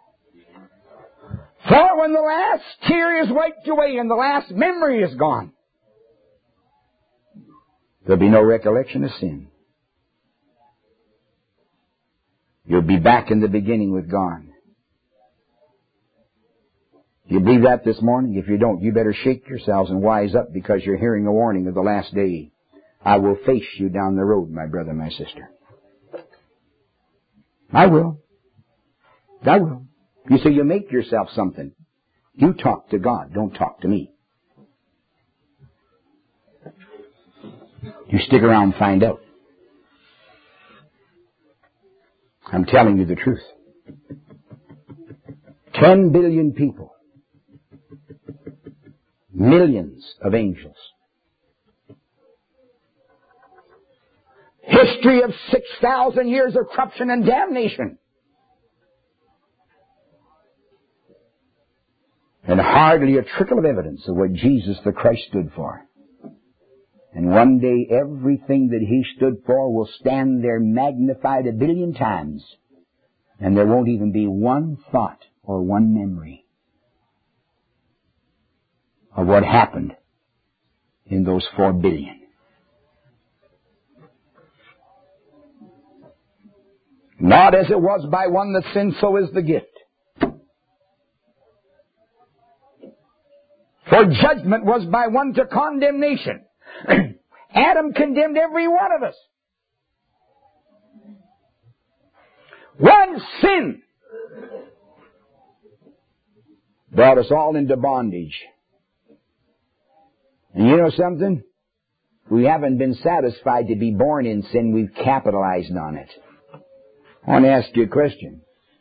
For when the last tear is wiped away and the last memory is gone, there'll be no recollection of sin. You'll be back in the beginning with God. You believe that this morning? If you don't, you better shake yourselves and wise up, because you're hearing a warning of the last day. I will face you down the road, my brother, my sister. I will. I will. You say you make yourself something. You talk to God. Don't talk to me. You stick around and find out. I'm telling you the truth. Ten billion people. Millions of angels. History of six thousand years of corruption and damnation. And hardly a trickle of evidence of what Jesus the Christ stood for. And one day everything that He stood for will stand there magnified a billion times. And there won't even be one thought or one memory of what happened in those four billion. Not as it was by one that sinned, so is the gift. For judgment was by one to condemnation. Adam condemned every one of us. One sin brought us all into bondage. And you know something? We haven't been satisfied to be born in sin. We've capitalized on it. I want to ask you a question.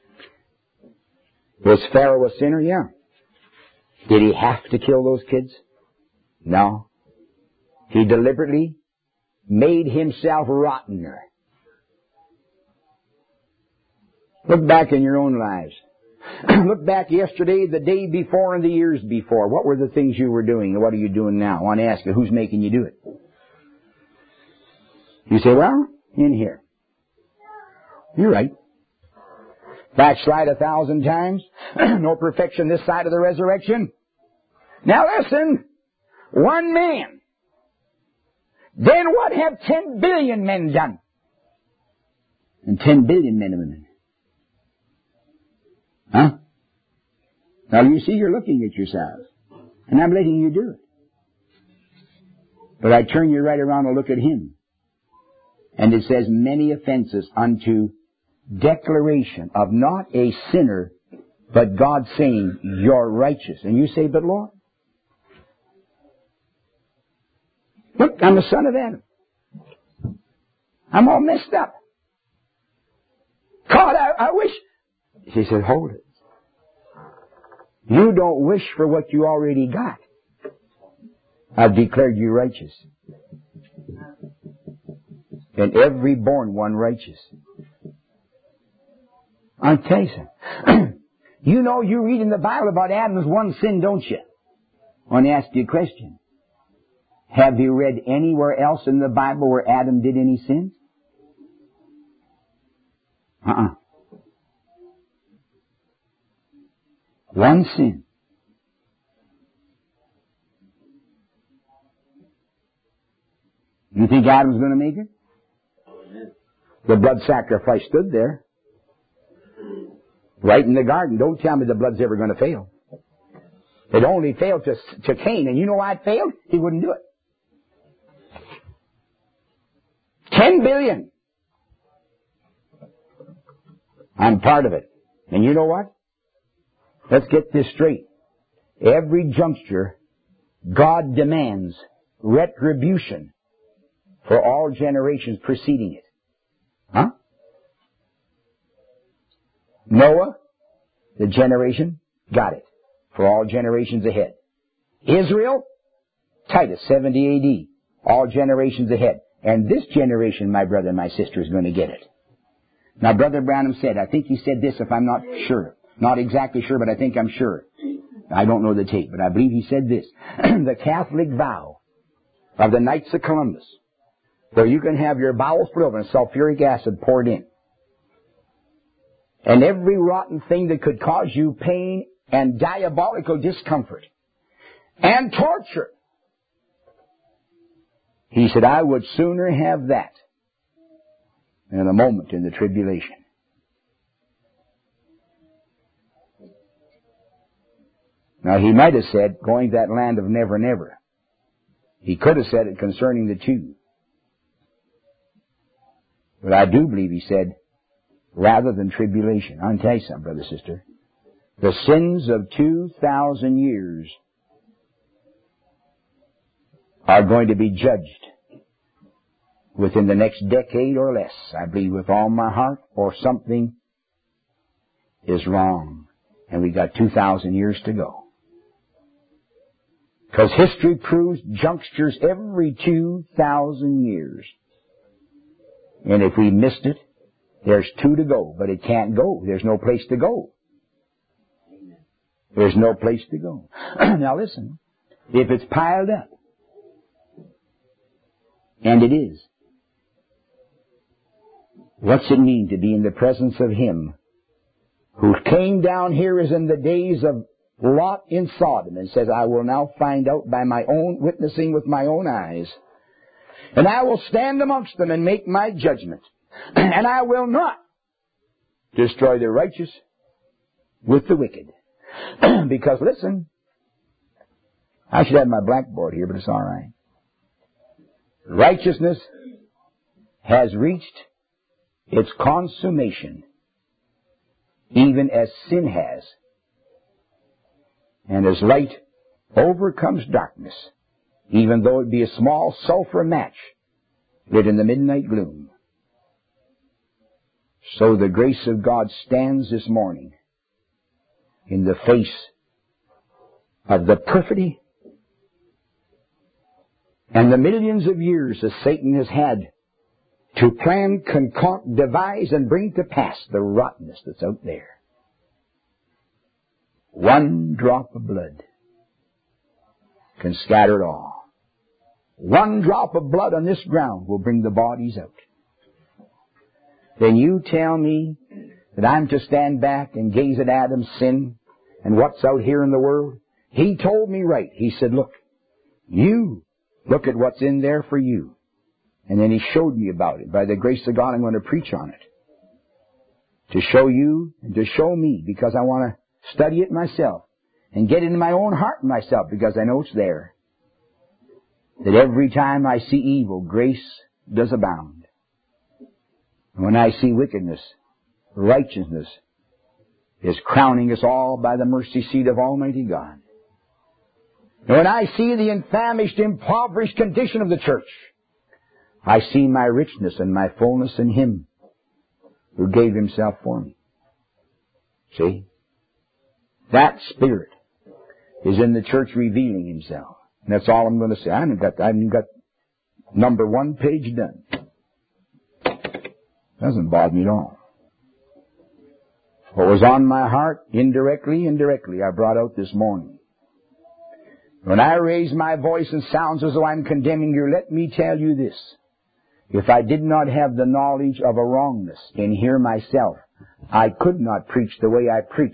Was Pharaoh a sinner? Yeah. Did he have to kill those kids? No. He deliberately made himself rottener Look back in your own lives. Look back yesterday, the day before, and the years before. What were the things you were doing, and what are you doing now? I want to ask you, who's making you do it? You say, well, in here. You're right. Backslide a thousand times. No perfection this side of the resurrection. Now listen. One man. Then what have ten billion men done? And ten billion men and women. Huh? Now you see, you're looking at yourselves. And I'm letting you do it. But I turn you right around and look at him. And it says, many offenses unto declaration of not a sinner, but God saying, you're righteous. And you say, but Lord, look, I'm the son of Adam. I'm all messed up. God, I, I wish. He said, hold it. You don't wish for what you already got. I've declared you righteous. And every born one righteous. I'll tell you something. You know, you read in the Bible about Adam's one sin, don't you? I want to ask you a question. Have you read anywhere else in the Bible where Adam did any sins? Uh-uh. One sin. You think Adam's going to make it? The blood sacrifice stood there. Right in the garden. Don't tell me the blood's ever going to fail. It only failed to, to Cain. And you know why it failed? He wouldn't do it. Ten billion. I'm part of it. And you know what? Let's get this straight. Every juncture, God demands retribution for all generations preceding it. Huh? Noah, the generation, got it. For all generations ahead. Israel, Titus, seventy A D. All generations ahead. And this generation, my brother and my sister, is going to get it. Now, Brother Branham said, I think he said this if I'm not sure. Not exactly sure, but I think I'm sure. I don't know the tape, but I believe he said this. The Catholic vow of the Knights of Columbus, where you can have your bowels filled and sulfuric acid poured in. And every rotten thing that could cause you pain and diabolical discomfort and torture. He said, I would sooner have that than a moment in the tribulation. Now, he might have said, going to that land of never, never. He could have said it concerning the two. But I do believe he said, rather than tribulation. I'll tell you something, brother, sister. The sins of two thousand years are going to be judged within the next decade or less. I believe with all my heart, or something is wrong. And we got two thousand years to go. Because history proves junctures every two thousand years. And if we missed it, there's two to go. But it can't go. There's no place to go. There's no place to go. Now listen. If it's piled up, and it is, what's it mean to be in the presence of Him who came down here as in the days of Lot in Sodom and says, I will now find out by my own witnessing with my own eyes, and I will stand amongst them and make my judgment, and I will not destroy the righteous with the wicked. Because listen, I should have my blackboard here, but it's all right. Righteousness has reached its consummation, even as sin has. And as light overcomes darkness, even though it be a small sulphur match lit in the midnight gloom, so the grace of God stands this morning in the face of the perfidy and the millions of years that Satan has had to plan, concoct, devise, and bring to pass the rottenness that's out there. One drop of blood can scatter it all. One drop of blood on this ground will bring the bodies out. Then you tell me that I'm to stand back and gaze at Adam's sin and what's out here in the world? He told me right. He said, look, you look at what's in there for you. And then he showed me about it. By the grace of God, I'm going to preach on it. To show you and to show me, because I want to study it myself and get it in my own heart myself, because I know it's there. That every time I see evil, grace does abound. And when I see wickedness, righteousness is crowning us all by the mercy seat of Almighty God. And when I see the infamished, impoverished condition of the church, I see my richness and my fullness in Him who gave Himself for me. See? That Spirit is in the church revealing Himself. And that's all I'm going to say. I haven't got, I haven't got number one page done. Doesn't bother me at all. What was on my heart, indirectly, indirectly, I brought out this morning. When I raise my voice and sounds as though I'm condemning you, let me tell you this. If I did not have the knowledge of a wrongness in here myself, I could not preach the way I preach.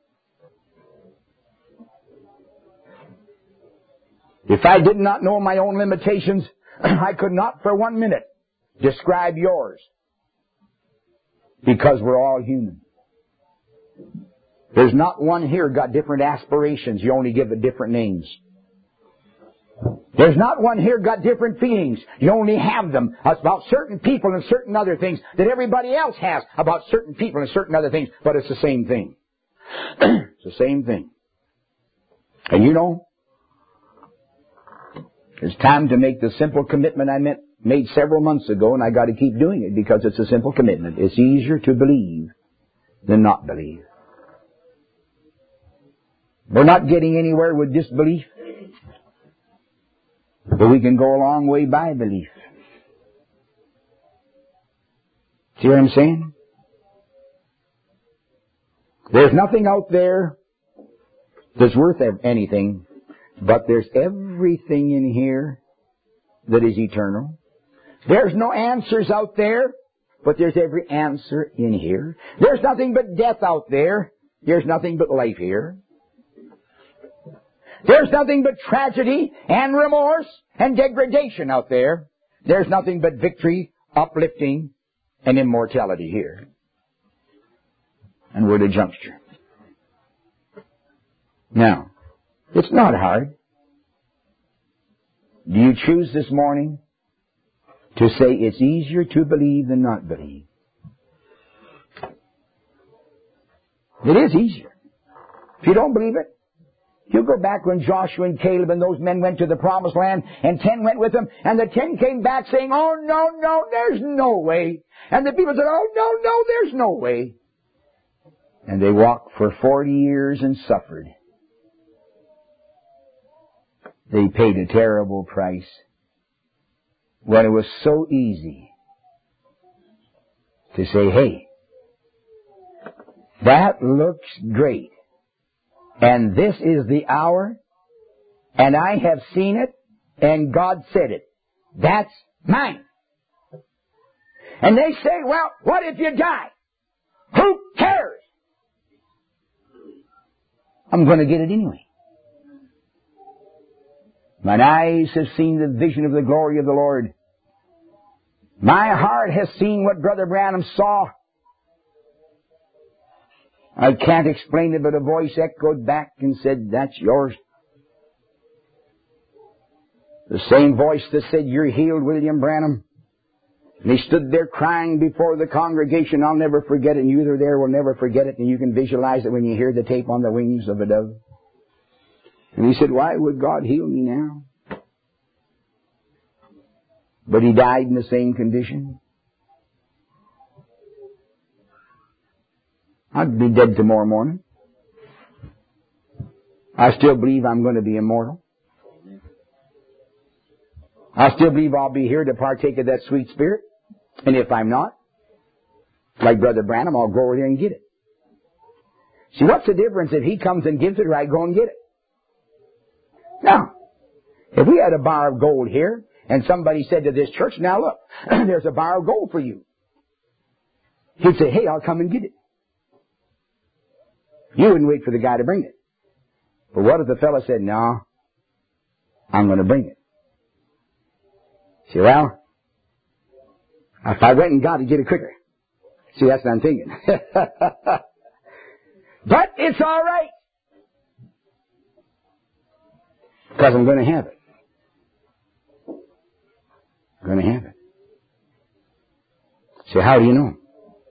If I did not know my own limitations, I could not for one minute describe yours. Because we're all human. There's not one here got different aspirations. You only give it different names. There's not one here got different feelings. You only have them about certain people and certain other things that everybody else has about certain people and certain other things. But it's the same thing. It's the same thing. And you know, it's time to make the simple commitment I made, made several months ago, and I got to keep doing it because it's a simple commitment. It's easier to believe than not believe. We're not getting anywhere with disbelief, but we can go a long way by belief. See what I'm saying? There's nothing out there that's worth anything, but there's everything in here that is eternal. There's no answers out there, but there's every answer in here. There's nothing but death out there. There's nothing but life here. There's nothing but tragedy and remorse and degradation out there. There's nothing but victory, uplifting, and immortality here. And we're at a juncture. Now, it's not hard. Do you choose this morning to say it's easier to believe than not believe? It is easier. If you don't believe it, you go back when Joshua and Caleb and those men went to the promised land, and ten went with them, and the ten came back saying, oh, no, no, there's no way. And the people said, oh, no, no, there's no way. And they walked for forty years and suffered. They paid a terrible price when it was so easy to say, hey, that looks great. And this is the hour, and I have seen it, and God said it. That's mine. And they say, well, what if you die? Who cares? I'm going to get it anyway. Mine eyes have seen the vision of the glory of the Lord. My heart has seen what Brother Branham saw. I can't explain it, but a voice echoed back and said, that's yours. The same voice that said, you're healed, William Branham. And he stood there crying before the congregation. I'll never forget it, and you that are there will never forget it, and you can visualize it when you hear the tape on the wings of a dove. And he said, why would God heal me now? But he died in the same condition. I'd be dead tomorrow morning. I still believe I'm going to be immortal. I still believe I'll be here to partake of that sweet spirit. And if I'm not, like Brother Branham, I'll go over there and get it. See, what's the difference if he comes and gives it or I go and get it? Now, if we had a bar of gold here and somebody said to this church, now look, there's a bar of gold for you. He'd say, hey, I'll come and get it. You wouldn't wait for the guy to bring it. But what if the fellow said, no, I'm going to bring it? See, well, if I went and got it, get it quicker. See, that's what I'm thinking. But it's all right. Because I'm going to have it. I'm going to have it. See, how do you know?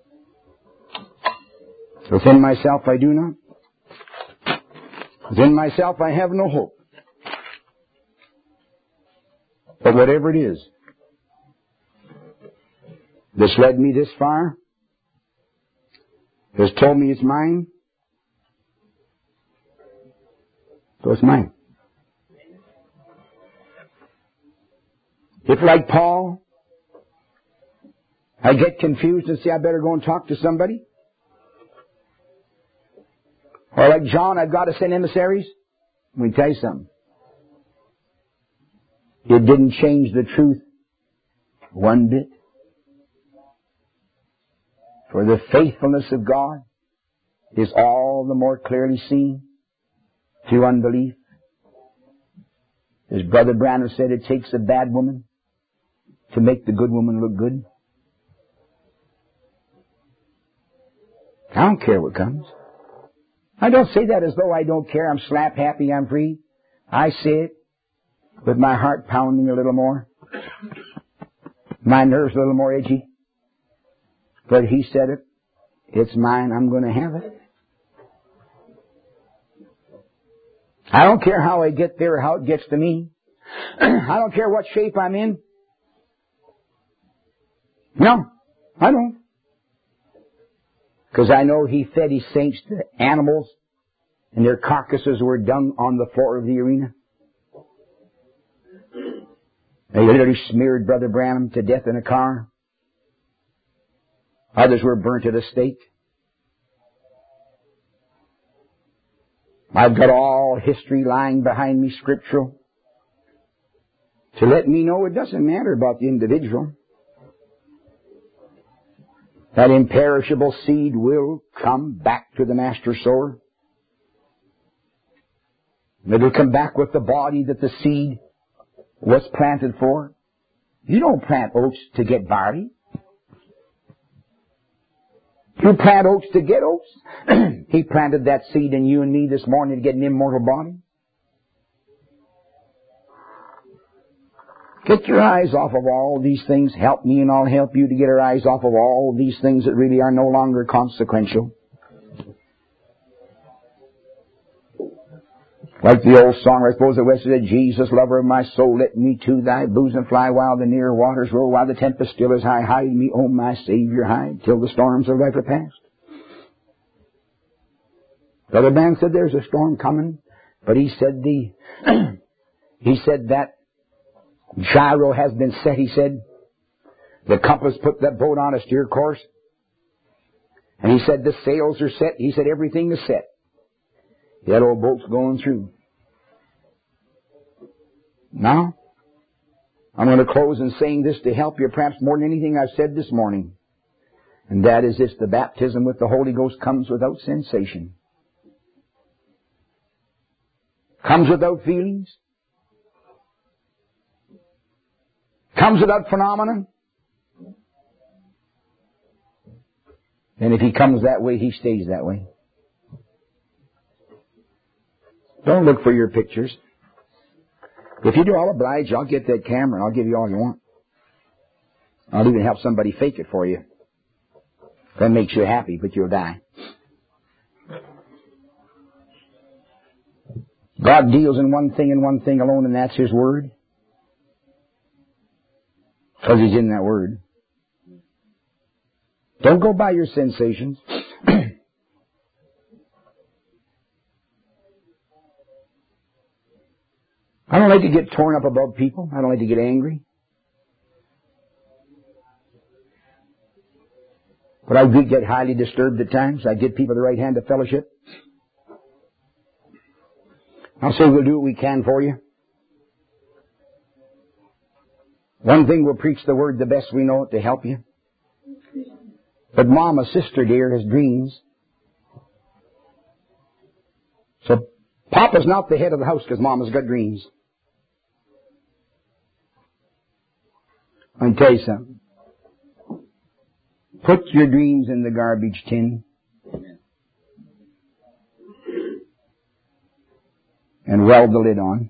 Within myself I do not. Within myself I have no hope. But whatever it is, this led me this far, has told me it's mine, so it's mine. If, like Paul, I get confused and say I better go and talk to somebody, or like John, I've got to send emissaries, let me tell you something. It didn't change the truth one bit. For the faithfulness of God is all the more clearly seen through unbelief. As Brother Branham said, it takes a bad woman to make the good woman look good. I don't care what comes. I don't say that as though I don't care. I'm slap happy, I'm free. I say it with my heart pounding a little more. My nerves a little more edgy. But he said it. It's mine. I'm going to have it. I don't care how I get there or how it gets to me. I don't care what shape I'm in. No, I don't. Because I know he fed his saints to animals and their carcasses were dung on the floor of the arena. They literally smeared Brother Branham to death in a car. Others were burnt at a stake. I've got all history lying behind me, scriptural, to let me know it doesn't matter about the individual. That imperishable seed will come back to the master sower. It will come back with the body that the seed was planted for. You don't plant oats to get barley. You plant oats to get oats. He planted that seed in you and me this morning to get an immortal body. Get your eyes off of all these things. Help me and I'll help you to get our eyes off of all these things that really are no longer consequential. Like the old song, I suppose it was, said, Jesus, lover of my soul, let me to thy bosom fly while the near waters roll, while the tempest still is high. Hide me, O my Savior, hide, till the storms of life are past. Brother Man said there's a storm coming, but he said the, he said that gyro has been set, he said. The compass put that boat on a steer course. And he said the sails are set. He said everything is set. That old boat's going through. Now, I'm going to close in saying this to help you perhaps more than anything I've said this morning. And that is this: the baptism with the Holy Ghost comes without sensation. Comes without feelings. Comes without phenomenon. And if he comes that way, he stays that way. Don't look for your pictures. If you do, I'll oblige. I'll get that camera and I'll give you all you want. I'll even help somebody fake it for you. That makes you happy, but you'll die. God deals in one thing and one thing alone, and that's His Word. Because He's in that Word. Don't go by your sensations. I don't like to get torn up about people. I don't like to get angry. But I do get highly disturbed at times. I give people the right hand of fellowship. I'll say we'll do what we can for you. One thing, we'll preach the word the best we know it to help you. But Mama, sister dear, has dreams. So Papa's not the head of the house because Mama's got dreams. I'll tell you something. Put your dreams in the garbage tin. And weld the lid on.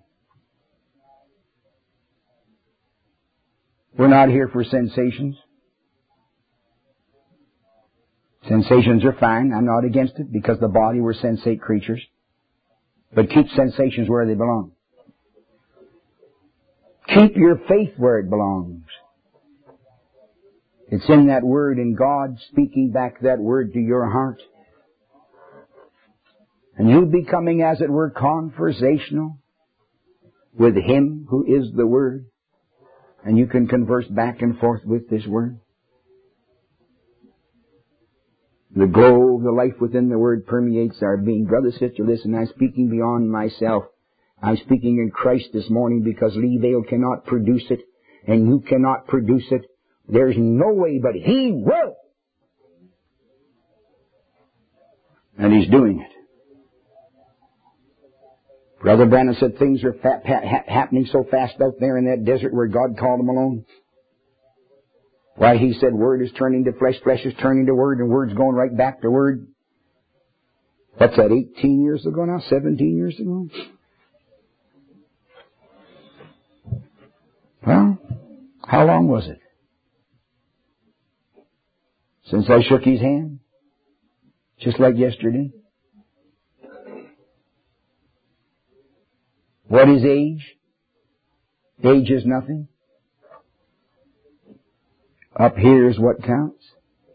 We're not here for sensations. Sensations are fine. I'm not against it because the body, we're sensate creatures. But keep sensations where they belong. Keep your faith where it belongs. It's in that word, in God speaking back that word to your heart. And you becoming, as it were, conversational with Him who is the Word. And you can converse back and forth with this Word. The glow of the life within the Word permeates our being. Brother, sister, listen, I'm speaking beyond myself. I'm speaking in Christ this morning because Lee Vale cannot produce it, and you cannot produce it. There's no way but He will. And He's doing it. Brother Branham said things are fa- ha- happening so fast out there in that desert where God called them alone. Why, He said Word is turning to flesh, flesh is turning to Word, and Word's going right back to Word. What's that, eighteen years ago now? seventeen years ago? Well, how long was it since I shook His hand? Just like yesterday. What is age? Age is nothing. Up here is what counts.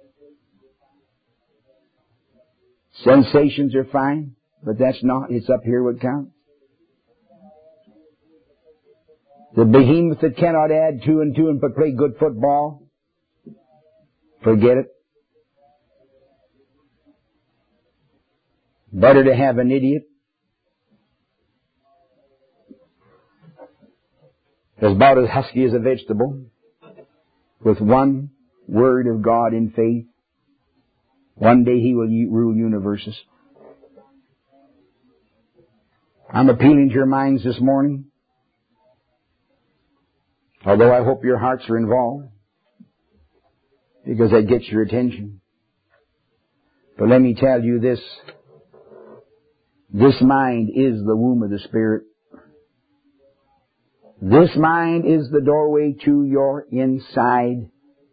Sensations are fine, but that's not. It's up here what counts. The behemoth that cannot add two and two and but play good football, forget it. Better to have an idiot that's about as husky as a vegetable, with one word of God in faith. One day he will rule universes. I'm appealing to your minds this morning, although I hope your hearts are involved, because that gets your attention. But let me tell you this. This mind is the womb of the Spirit. This mind is the doorway to your inside.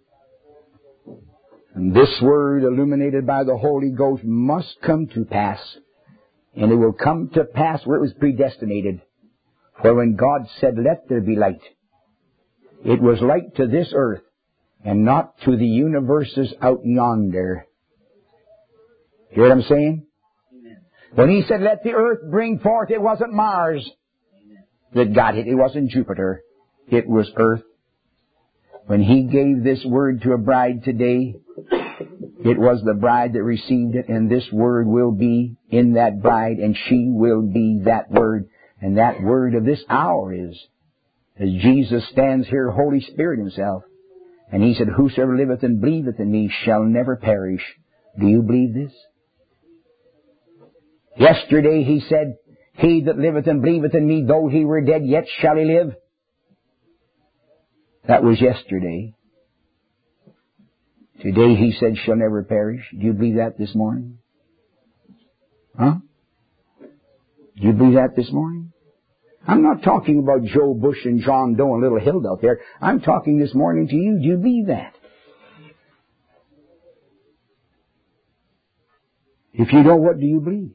And this word, illuminated by the Holy Ghost, must come to pass. And it will come to pass where it was predestinated. For when God said, "Let there be light," it was light to this earth and not to the universes out yonder. Hear what I'm saying? Amen. When He said, "Let the earth bring forth," it wasn't Mars that got it. It wasn't Jupiter. It was earth. When He gave this word to a bride today, it was the bride that received it, and this word will be in that bride, and she will be that word. And that word of this hour is, as Jesus stands here, Holy Spirit Himself, and He said, "Whosoever liveth and believeth in Me shall never perish." Do you believe this? Yesterday He said, "He that liveth and believeth in Me, though he were dead, yet shall he live." That was yesterday. Today He said, "Shall never perish." Do you believe that this morning? Huh? Do you believe that this morning? I'm not talking about Joe Bush and John Doe and little Hilda out there. I'm talking this morning to you. Do you believe that? If you don't, what do you believe?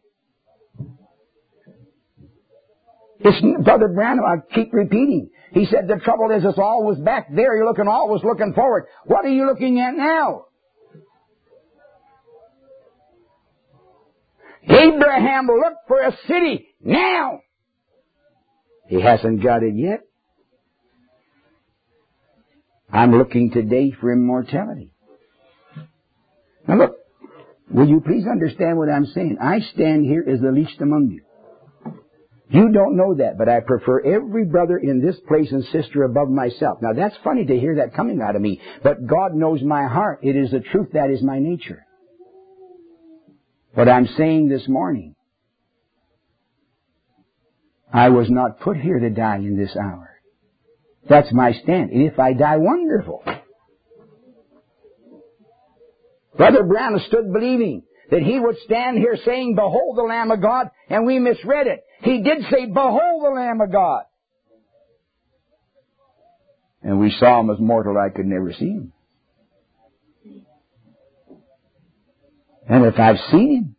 Listen, Brother Branham, I keep repeating. He said the trouble is it's always back there. You're looking always looking forward. What are you looking at now? Abraham looked for a city now. He hasn't got it yet. I'm looking today for immortality. Now look, will you please understand what I'm saying? I stand here as the least among you. You don't know that, but I prefer every brother in this place and sister above myself. Now that's funny to hear that coming out of me, but God knows my heart. It is the truth. That is my nature. What I'm saying this morning, I was not put here to die in this hour. That's my stand. And if I die, wonderful. Brother Branham stood believing that he would stand here saying, behold the Lamb of God, and we misread it. He did say, behold the Lamb of God. And we saw him as mortal. I could never see him. And if I've seen him.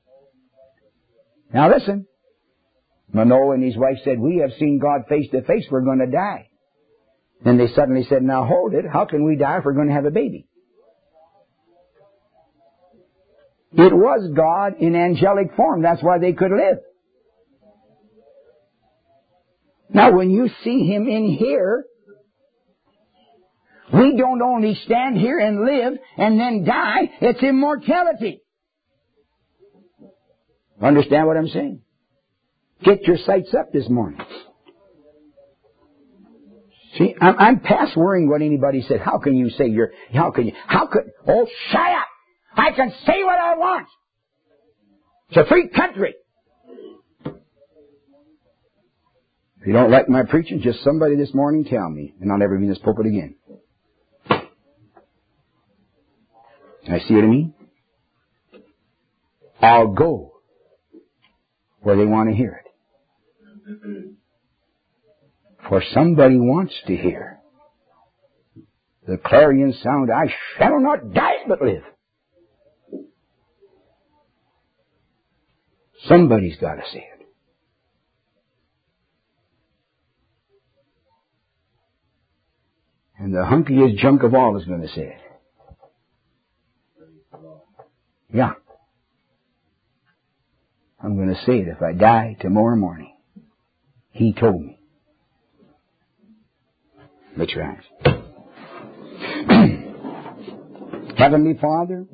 Now listen. Manoah and his wife said, we have seen God face to face. We're going to die. Then they suddenly said, now hold it. How can we die if we're going to have a baby? It was God in angelic form. That's why they could live. Now when you see Him in here, we don't only stand here and live and then die. It's immortality. Understand what I'm saying? Get your sights up this morning. See, I'm, I'm past worrying what anybody said. How can you say you're, how can you, how could, oh, shut up! I can say what I want! It's a free country! If you don't like my preaching, just somebody this morning tell me, and I'll never be in this pulpit again. I see what I mean? I'll go where they want to hear it. For somebody wants to hear the clarion sound, I shall not die but live. Somebody's got to say it. And the hunkiest junk of all is going to say it. Yeah. I'm going to say it if I die tomorrow morning. He told me. Let your eyes. Heavenly Father,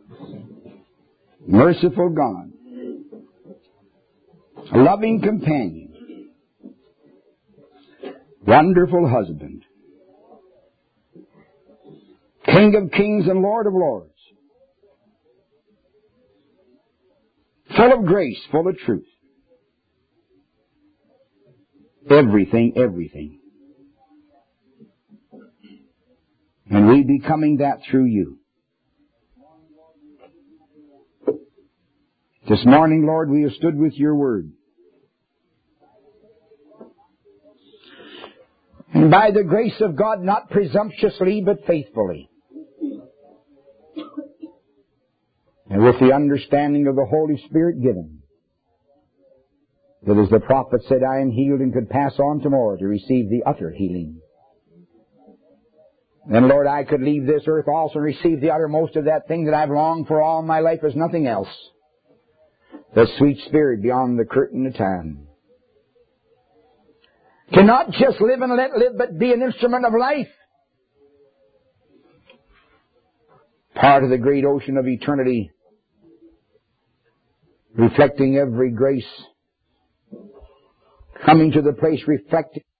merciful God, loving companion, wonderful husband, King of kings and Lord of lords, full of grace, full of truth. Everything, everything. And we becoming that through you. This morning, Lord, we have stood with your word. And by the grace of God, not presumptuously, but faithfully. And with the understanding of the Holy Spirit given, that as the prophet said, I am healed and could pass on tomorrow to receive the utter healing. And Lord, I could leave this earth also and receive the uttermost of that thing that I've longed for all my life as nothing else. The sweet Spirit beyond the curtain of time. To not just live and let live, but be an instrument of life. Part of the great ocean of eternity, reflecting every grace, coming to the place reflecting